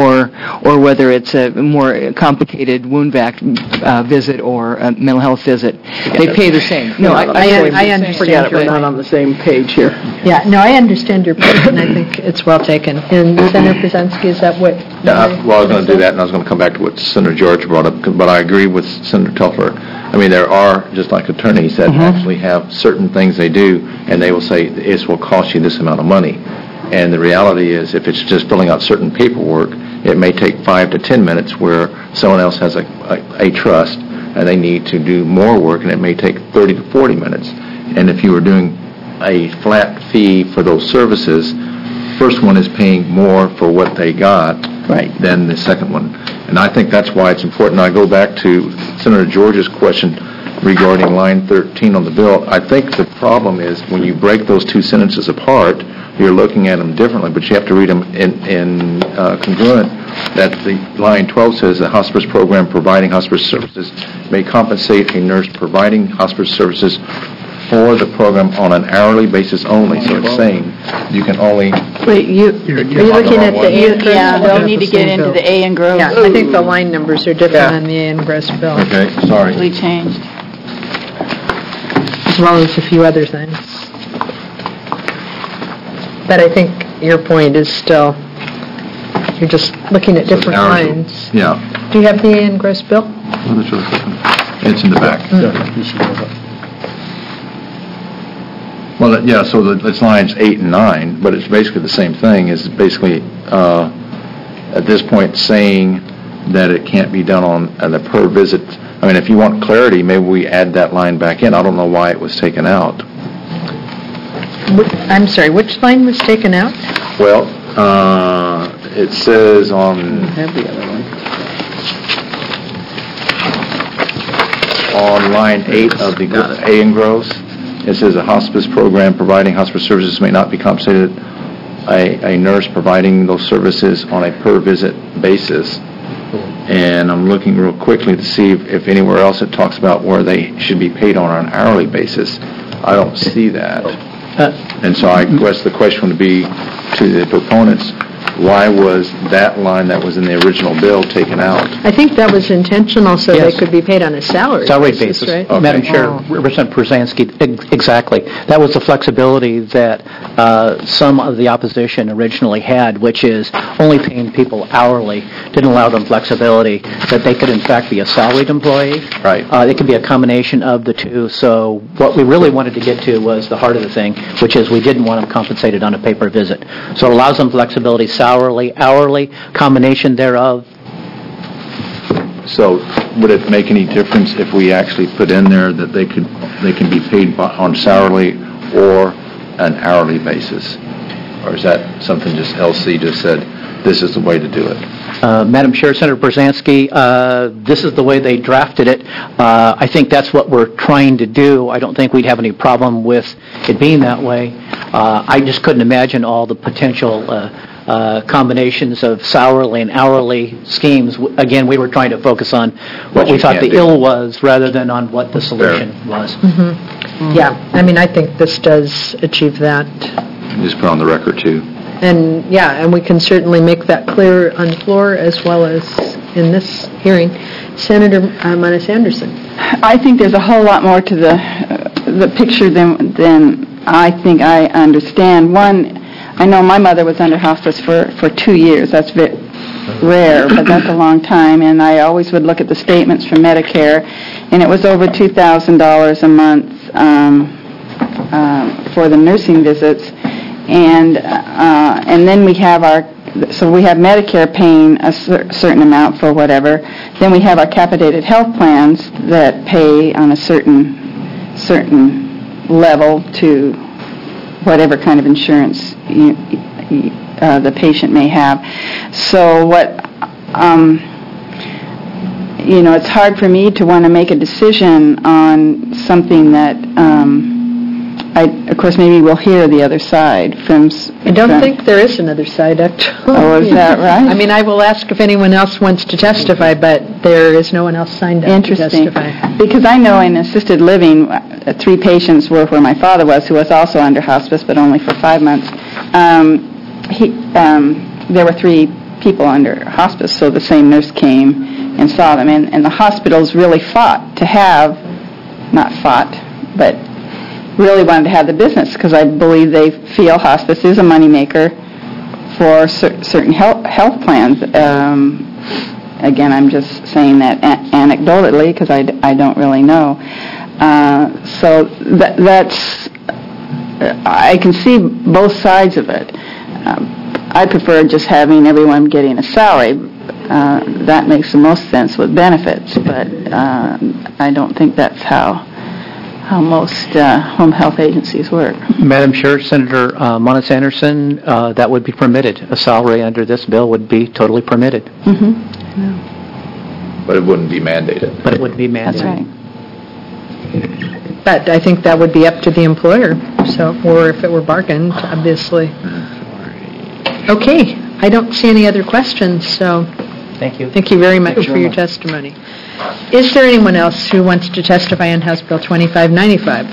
or whether it's a more complicated wound vac visit or a mental health visit. They pay the same. No, I understand. Forget it, we're not on the same page here. Yeah, no, I understand your point, and I think it's well taken. And Senator Brzezinski, is that what? Well, I was going to do that, and I was going to come back to what Senator George brought up, but I agree with Senator Telford. I mean, there are, just like attorneys, that actually have certain things they do, and they will say, this will cost you this amount of money. And the reality is, if it's just filling out certain paperwork, it may take 5 to 10 minutes where someone else has a trust, and they need to do more work, and it may take 30 to 40 minutes. And if you were doing a flat fee for those services, first one is paying more for what they got than the second one. And I think that's why it's important. I go back to Senator George's question regarding line 13 on the bill. I think the problem is when you break those two sentences apart, you're looking at them differently, but you have to read them in congruent. That the line 12 says the hospice program providing hospice services may compensate a nurse providing hospice services for the program on an hourly basis only. So it's saying you can only... Wait, are you looking at the A and gross? Yeah, they'll need to get into the A and gross. Yeah, I think the line numbers are different on the A and gross bill. Okay, sorry. We changed. As well as a few other things. But I think your point is still, you're just looking at different lines. Yeah. Do you have the A and gross bill? Oh, that's really quick. It's in the back. Well, yeah, so it's lines 8 and 9, but it's basically the same thing. It's basically, at this point, saying that it can't be done on the per visit. I mean, if you want clarity, maybe we add that line back in. I don't know why it was taken out. I'm sorry, which line was taken out? Well, it says on... Have the other one. On line 8 of the A and gross, it says a hospice program providing hospice services may not be compensated a nurse providing those services on a per visit basis. And I'm looking real quickly to see if anywhere else it talks about where they should be paid on an hourly basis. I don't see that. And so I guess the question would be to the proponents, why was that line that was in the original bill taken out? I think that was intentional so they could be paid on a salary basis, right? Okay. Madam Chair, Representative Brzezinski, exactly. That was the flexibility that some of the opposition originally had, which is only paying people hourly didn't allow them flexibility that they could in fact be a salaried employee. Right. It could be a combination of the two. So what we really wanted to get to was the heart of the thing, which is we didn't want them compensated on a pay per visit. So it allows them flexibility, salary, hourly, combination thereof. So would it make any difference if we actually put in there that they can be paid on salary or an hourly basis? Or is that something just LC just said, this is the way to do it? Madam Chair, Senator Brzezinski, this is the way they drafted it. I think that's what we're trying to do. I don't think we'd have any problem with it being that way. I just couldn't imagine all the potential combinations of salary and hourly schemes. Again, we were trying to focus on what we thought the ill was rather than on what the solution was. Yeah, I mean, I think this does achieve that. Just put on the record, too. And, yeah, and we can certainly make that clear on the floor as well as in this hearing. Senator Monis Anderson. I think there's a whole lot more to the picture than I think I understand. One, I know my mother was under hospice for 2 years. That's rare, but that's a long time. And I always would look at the statements from Medicare, and it was over $2,000 a month for the nursing visits. And then we have we have Medicare paying a certain amount for whatever. Then we have our capitated health plans that pay on a certain level to whatever kind of insurance the patient may have. So it's hard for me to want to make a decision on something that of course, maybe we'll hear the other side from... I don't think there is another side, actually. Oh, is that right? I mean, I will ask if anyone else wants to testify, but there is no one else signed up to testify. Because I know in assisted living, 3 patients were where my father was, who was also under hospice, but only for 5 months. There were 3 people under hospice, so the same nurse came and saw them. And the hospitals really but really wanted to have the business, because I believe they feel hospice is a moneymaker for certain health plans. Again, I'm just saying that anecdotally, because I don't really know. So that's I can see both sides of it. I prefer just having everyone getting a salary. That makes the most sense with benefits, but I don't think that's how most home health agencies work. Madam Chair, Senator Monis Anderson, that would be permitted. A salary under this bill would be totally permitted. Mm-hmm. Yeah. But it wouldn't be mandated. But it wouldn't be mandated. That's right. But I think that would be up to the employer, or if it were bargained, obviously. Okay, I don't see any other questions, so... Thank you. Thank you very much for your testimony. Is there anyone else who wants to testify on House Bill 2595?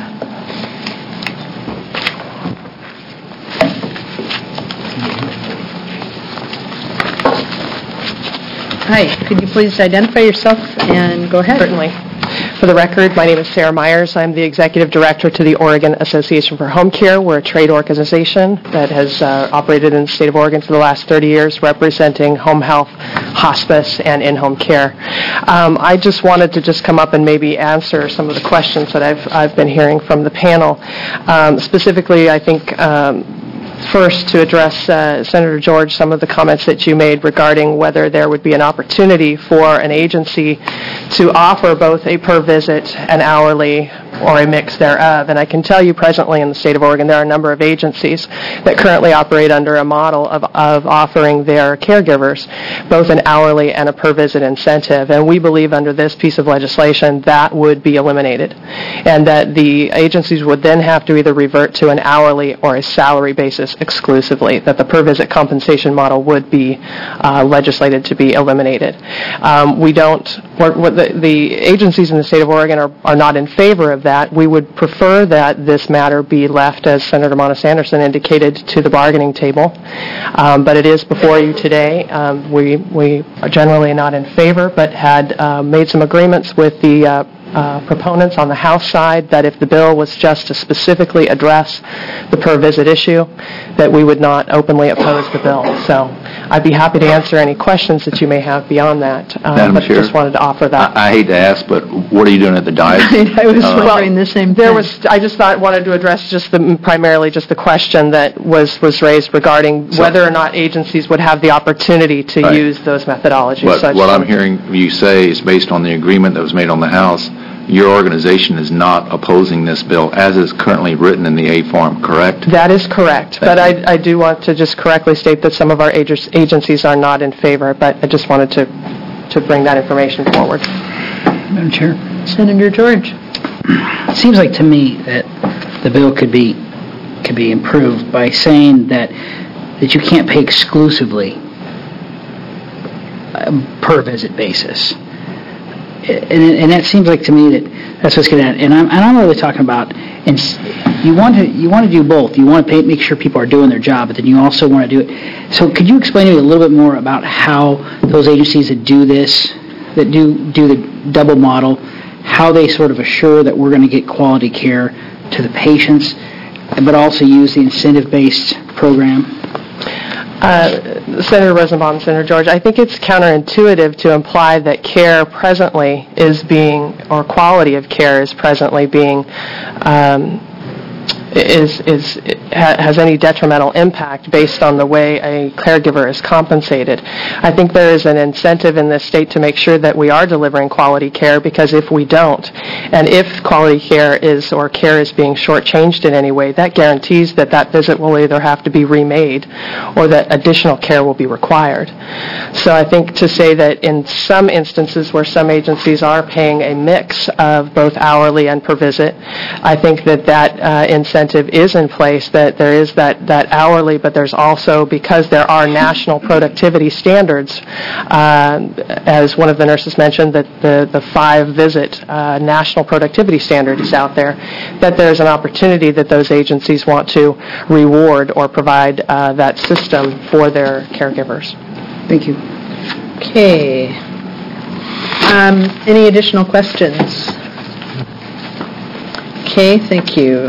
Hi, could you please identify yourself and go ahead? Certainly. For the record, my name is Sarah Myers. I'm the Executive Director to the Oregon Association for Home Care. We're a trade organization that has operated in the state of Oregon for the last 30 years, representing home health, hospice, and in-home care. I just wanted to come up and maybe answer some of the questions that I've been hearing from the panel. Specifically, I think first to address, Senator George, some of the comments that you made regarding whether there would be an opportunity for an agency to offer both a per visit, an hourly, or a mix thereof. And I can tell you presently in the state of Oregon there are a number of agencies that currently operate under a model of offering their caregivers both an hourly and a per visit incentive. And we believe under this piece of legislation that would be eliminated, and that the agencies would then have to either revert to an hourly or a salary basis exclusively, that the per visit compensation model would be legislated to be eliminated. The agencies in the state of Oregon are not in favor of that. We would prefer that this matter be left, as Senator Monis Anderson indicated, to the bargaining table. But it is before you today. We are generally not in favor, but had made some agreements with the proponents on the House side that if the bill was just to specifically address the per visit issue, that we would not openly oppose the bill. So I'd be happy to answer any questions that you may have beyond that. Madam but Chair, just wanted to offer that. I hate to ask, but what are you doing at the dais? I was wondering the same thing. I just wanted to address primarily the question that was raised regarding whether or not agencies would have the opportunity to use those methodologies. But what I'm hearing you say is based on the agreement that was made on the House. Your organization is not opposing this bill as is currently written in the A form, correct? That is correct. But I do want to just correctly state that some of our agencies are not in favor, but I just wanted to bring that information forward. Madam Chair? Senator George. It seems like to me that the bill could be improved by saying that that you can't pay exclusively per visit basis. And that seems like to me that's what's getting at. And I'm really talking about, and you want to do both. You want to make sure people are doing their job, but then you also want to do it. So could you explain to me a little bit more about how those agencies that do this, that do the double model, how they sort of assure that we're going to get quality care to the patients, but also use the incentive-based program? Senator Rosenbaum, Senator George, I think it's counterintuitive to imply that care presently is being, or quality of care is presently being, has any detrimental impact based on the way a caregiver is compensated. I think there is an incentive in this state to make sure that we are delivering quality care, because if we don't, and if quality care is, or care is being shortchanged in any way, that guarantees that that visit will either have to be remade or that additional care will be required. So I think to say that in some instances where some agencies are paying a mix of both hourly and per visit, I think that incentive is in place, that there is that hourly, but there's also, because there are national productivity standards, as one of the nurses mentioned, that the 5-visit national productivity standard is out there, that there's an opportunity that those agencies want to reward or provide that system for their caregivers. Thank you. Okay. Any additional questions? Okay, thank you.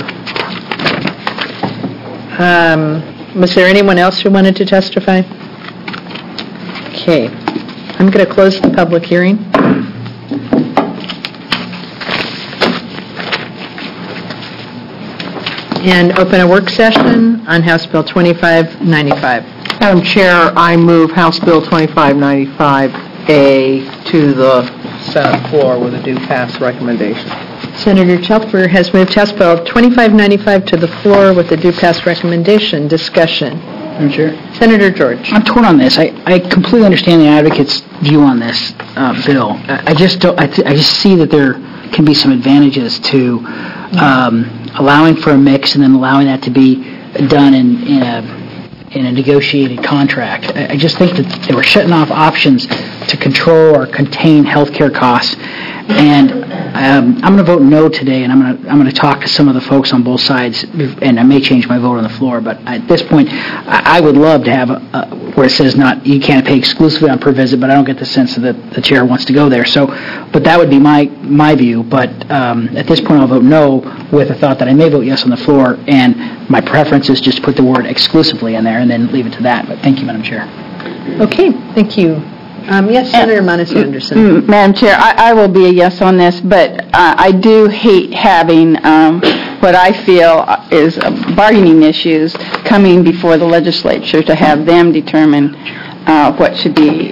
Was there anyone else who wanted to testify? Okay. I'm going to close the public hearing. And open a work session on House Bill 2595. Madam Chair, I move House Bill 2595A to the Senate floor with a due pass recommendation. Senator Telfer has moved House Bill 2595 to the floor with a due pass recommendation. Discussion. Madam Chair. Senator George. I'm torn on this. I completely understand the advocate's view on this bill. I just see that there can be some advantages to allowing for a mix and then allowing that to be done in a negotiated contract. I just think that they were shutting off options to control or contain healthcare costs. And I'm going to vote no today, and I'm going to talk to some of the folks on both sides, and I may change my vote on the floor. But at this point, I would love to have where it says you can't pay exclusively on per visit, but I don't get the sense that the chair wants to go there. So, but that would be my view. But at this point, I'll vote no with the thought that I may vote yes on the floor, and my preference is just to put the word exclusively in there and then leave it to that. But thank you, Madam Chair. Okay, thank you. Yes, Senator Monis Anderson. Madam Chair, I will be a yes on this, but I do hate having what I feel is bargaining issues coming before the legislature to have them determine what should be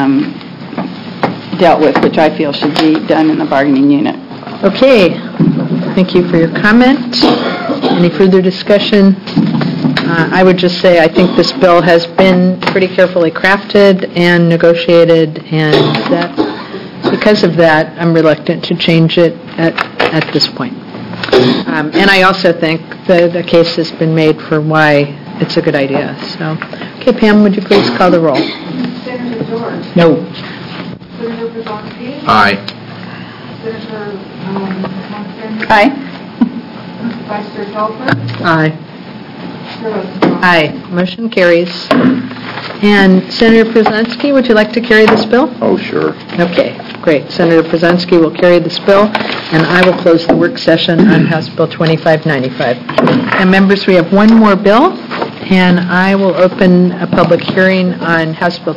dealt with, which I feel should be done in the bargaining unit. Okay, thank you for your comment. Any further discussion? I would just say I think this bill has been pretty carefully crafted and negotiated, and that because of that, I'm reluctant to change it at this point. And I also think the case has been made for why it's a good idea. So, okay, Pam, would you please call the roll? Senator George. No. Senator Brzezinski. Aye. Senator Monson. Aye. Vice Chair Telfer. Aye. Chair Rosenbaum. Aye. Motion carries. And Senator Brzezinski, would you like to carry this bill? Oh, sure. Okay, great. Senator Brzezinski will carry this bill, and I will close the work session on House Bill 2595. And members, we have one more bill, and I will open a public hearing on House Bill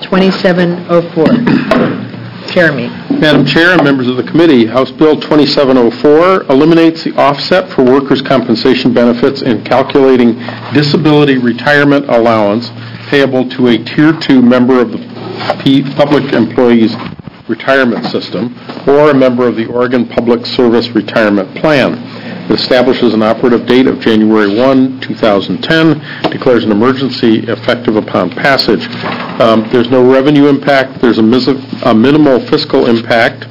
2704. Jeremy. Madam Chair and members of the committee, House Bill 2704 eliminates the offset for workers' compensation benefits in calculating disability retirement allowance payable to a Tier 2 member of the Public Employees Retirement System or a member of the Oregon Public Service Retirement Plan. It establishes an operative date of January 1, 2010, declares an emergency effective upon passage. There's no revenue impact. There's a minimal fiscal impact.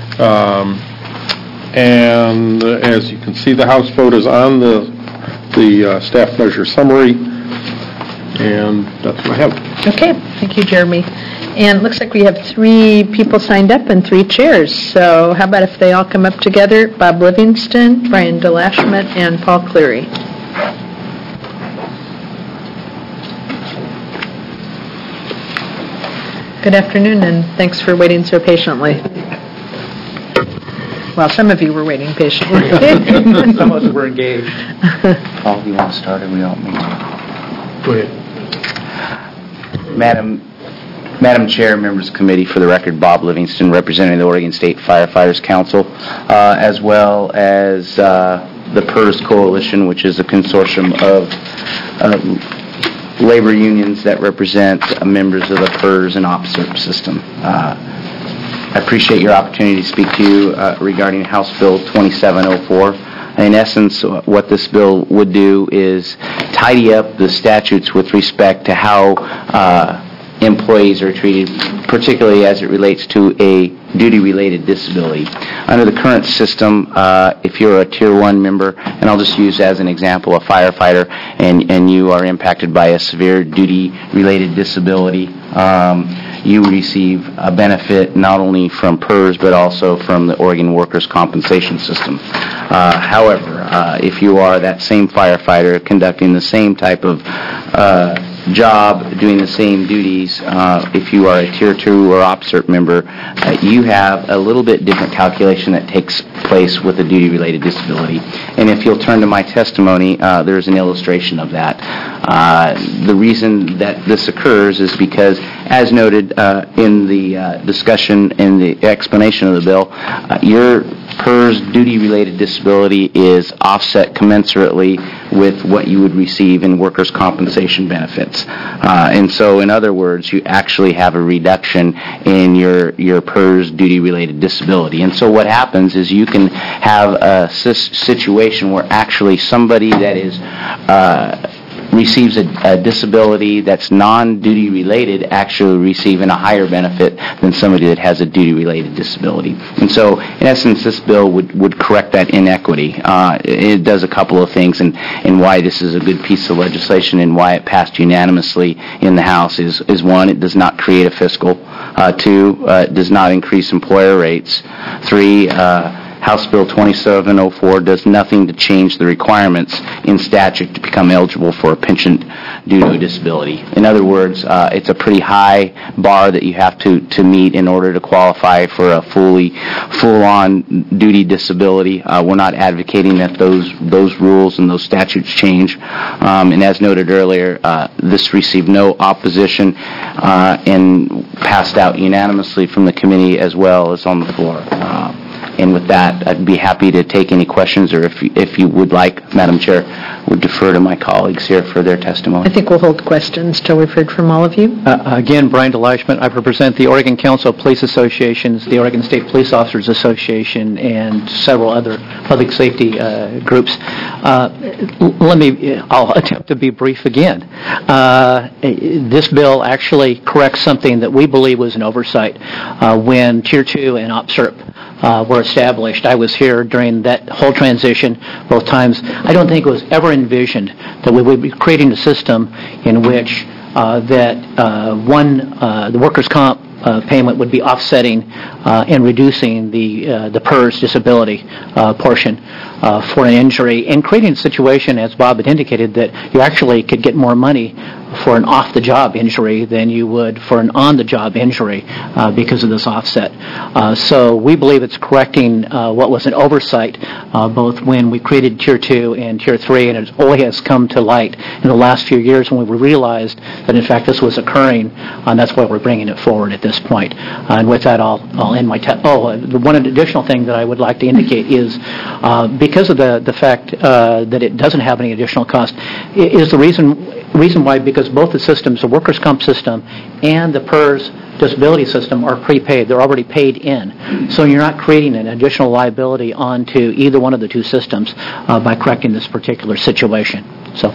And as you can see, the House vote is on the staff measure summary. And that's what I have. Okay, thank you, Jeremy. And it looks like we have 3 people signed up and 3 chairs. So how about if they all come up together? Bob Livingston, Brian DeLashmutt, and Paul Cleary. Good afternoon, and thanks for waiting so patiently. Well, some of you were waiting patiently. Some of us were engaged. Paul, do you want to start, or we don't mean to? Go ahead. Madam Chair, members of the committee, for the record, Bob Livingston, representing the Oregon State Firefighters Council, as well as the PERS Coalition, which is a consortium of labor unions that represent members of the PERS and OPSERP system. I appreciate your opportunity to speak to you regarding House Bill 2704. In essence, what this bill would do is tidy up the statutes with respect to how employees are treated, particularly as it relates to a duty-related disability. Under the current system, if you're a Tier 1 member, and I'll just use as an example a firefighter, and you are impacted by a severe duty-related disability, you receive a benefit not only from PERS but also from the Oregon Workers' Compensation System. However, if you are that same firefighter conducting the same type of job, doing the same duties, if you are a Tier 2 or OPSERP member, you have a little bit different calculation that takes place with a duty-related disability. And if you'll turn to my testimony, there's an illustration of that. The reason that this occurs is because, as noted in the discussion in the explanation of the bill, your PERS duty-related disability is offset commensurately with what you would receive in workers' compensation benefits. And so, in other words, you actually have a reduction in your PERS duty-related disability. And so what happens is you can have a situation where actually somebody that is receives a disability that's non-duty related actually receiving a higher benefit than somebody that has a duty-related disability. And so, in essence, this bill would correct that inequity. It does a couple of things, and why this is a good piece of legislation and why it passed unanimously in the House is one, it does not create a fiscal. Two, it does not increase employer rates. Three, House Bill 2704 does nothing to change the requirements in statute to become eligible for a pension due to a disability. In other words, it's a pretty high bar that you have to meet in order to qualify for a full-on duty disability. We're not advocating that those rules and those statutes change. And as noted earlier, this received no opposition and passed out unanimously from the committee as well as on the floor. And with that, I'd be happy to take any questions, or if you would like, Madam Chair, would defer to my colleagues here for their testimony. I think we'll hold questions till we've heard from all of you. Again, Brian DeLashmutt. I represent the Oregon Council of Police Associations, the Oregon State Police Officers Association, and several other public safety groups. I'll attempt to be brief again. This bill actually corrects something that we believe was an oversight when Tier 2 and OPSERP were established. I was here during that whole transition both times. I don't think it was ever envisioned that we would be creating a system in which the workers' comp payment would be offsetting and reducing the PERS disability portion for an injury, and creating a situation, as Bob had indicated, that you actually could get more money for an off-the-job injury than you would for an on-the-job injury because of this offset. So we believe it's correcting what was an oversight both when we created Tier 2 and Tier 3, and it only has come to light in the last few years when we realized that, in fact, this was occurring, and that's why we're bringing it forward at this point. And with that, I'll end my the one additional thing that I would like to indicate is because of the fact that it doesn't have any additional cost, is the reason why, because both the systems, the workers' comp system and the PERS disability system, are prepaid. They're already paid in. So you're not creating an additional liability onto either one of the two systems by correcting this particular situation. So.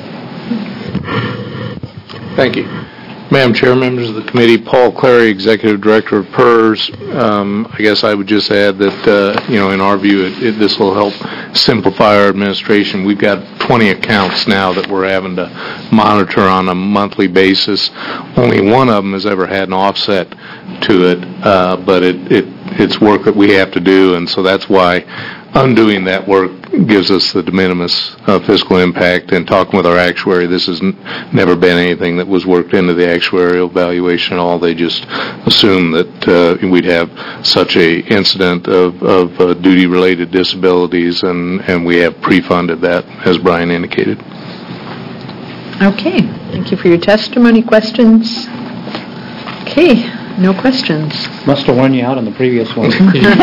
Thank you. Madam Chair, members of the committee, Paul Clary, Executive Director of PERS. I guess I would just add that, in our view, this will help simplify our administration. We've got 20 accounts now that we're having to monitor on a monthly basis. Only one of them has ever had an offset to it, but it's work that we have to do, and so that's why undoing that work gives us the de minimis fiscal impact. And talking with our actuary, this has never been anything that was worked into the actuarial valuation at all. They just assumed that we'd have such a incident of duty-related disabilities, and we have pre-funded that, as Brian indicated. Okay, thank you for your testimony. Questions? Okay, no questions. Must have won you out on the previous one.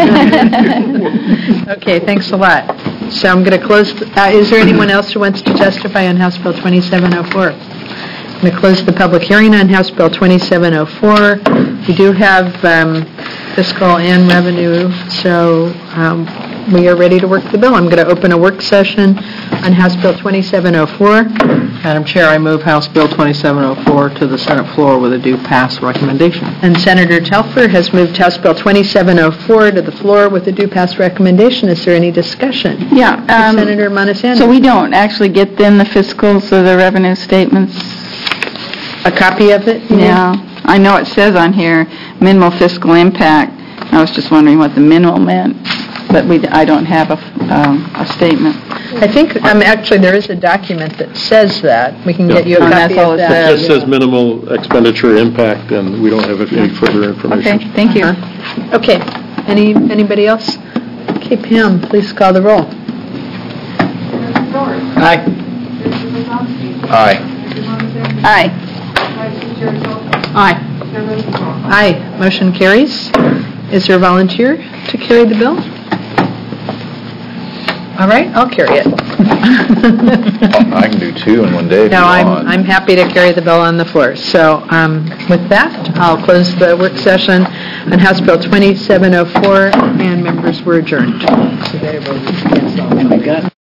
Okay, thanks a lot. So I'm going to close, is there anyone else who wants to testify on House Bill 2704? I'm going to close the public hearing on House Bill 2704. We do have fiscal and revenue, so we are ready to work the bill. I'm going to open a work session on House Bill 2704. Madam Chair, I move House Bill 2704 to the Senate floor with a due pass recommendation. And Senator Telfer has moved House Bill 2704 to the floor with a due pass recommendation. Is there any discussion? Yeah. Senator Montesano. So we don't actually get then the fiscals or the revenue statements? A copy of it? Yeah. I know it says on here minimal fiscal impact. I was just wondering what the minimal meant, but I don't have a statement. I think actually there is a document that says that. We can get you a copy of that. It just says minimal expenditure impact, and we don't have any further information. Okay, thank you. Okay. Anybody else? Okay, Pam, please call the roll. Aye. Aye. Aye. Aye. Aye. Motion carries. Is there a volunteer to carry the bill? All right, I'll carry it. I can do two in one day if No, you want. I'm happy to carry the bill on the floor. So with that, I'll close the work session on House Bill 2704, and members were adjourned.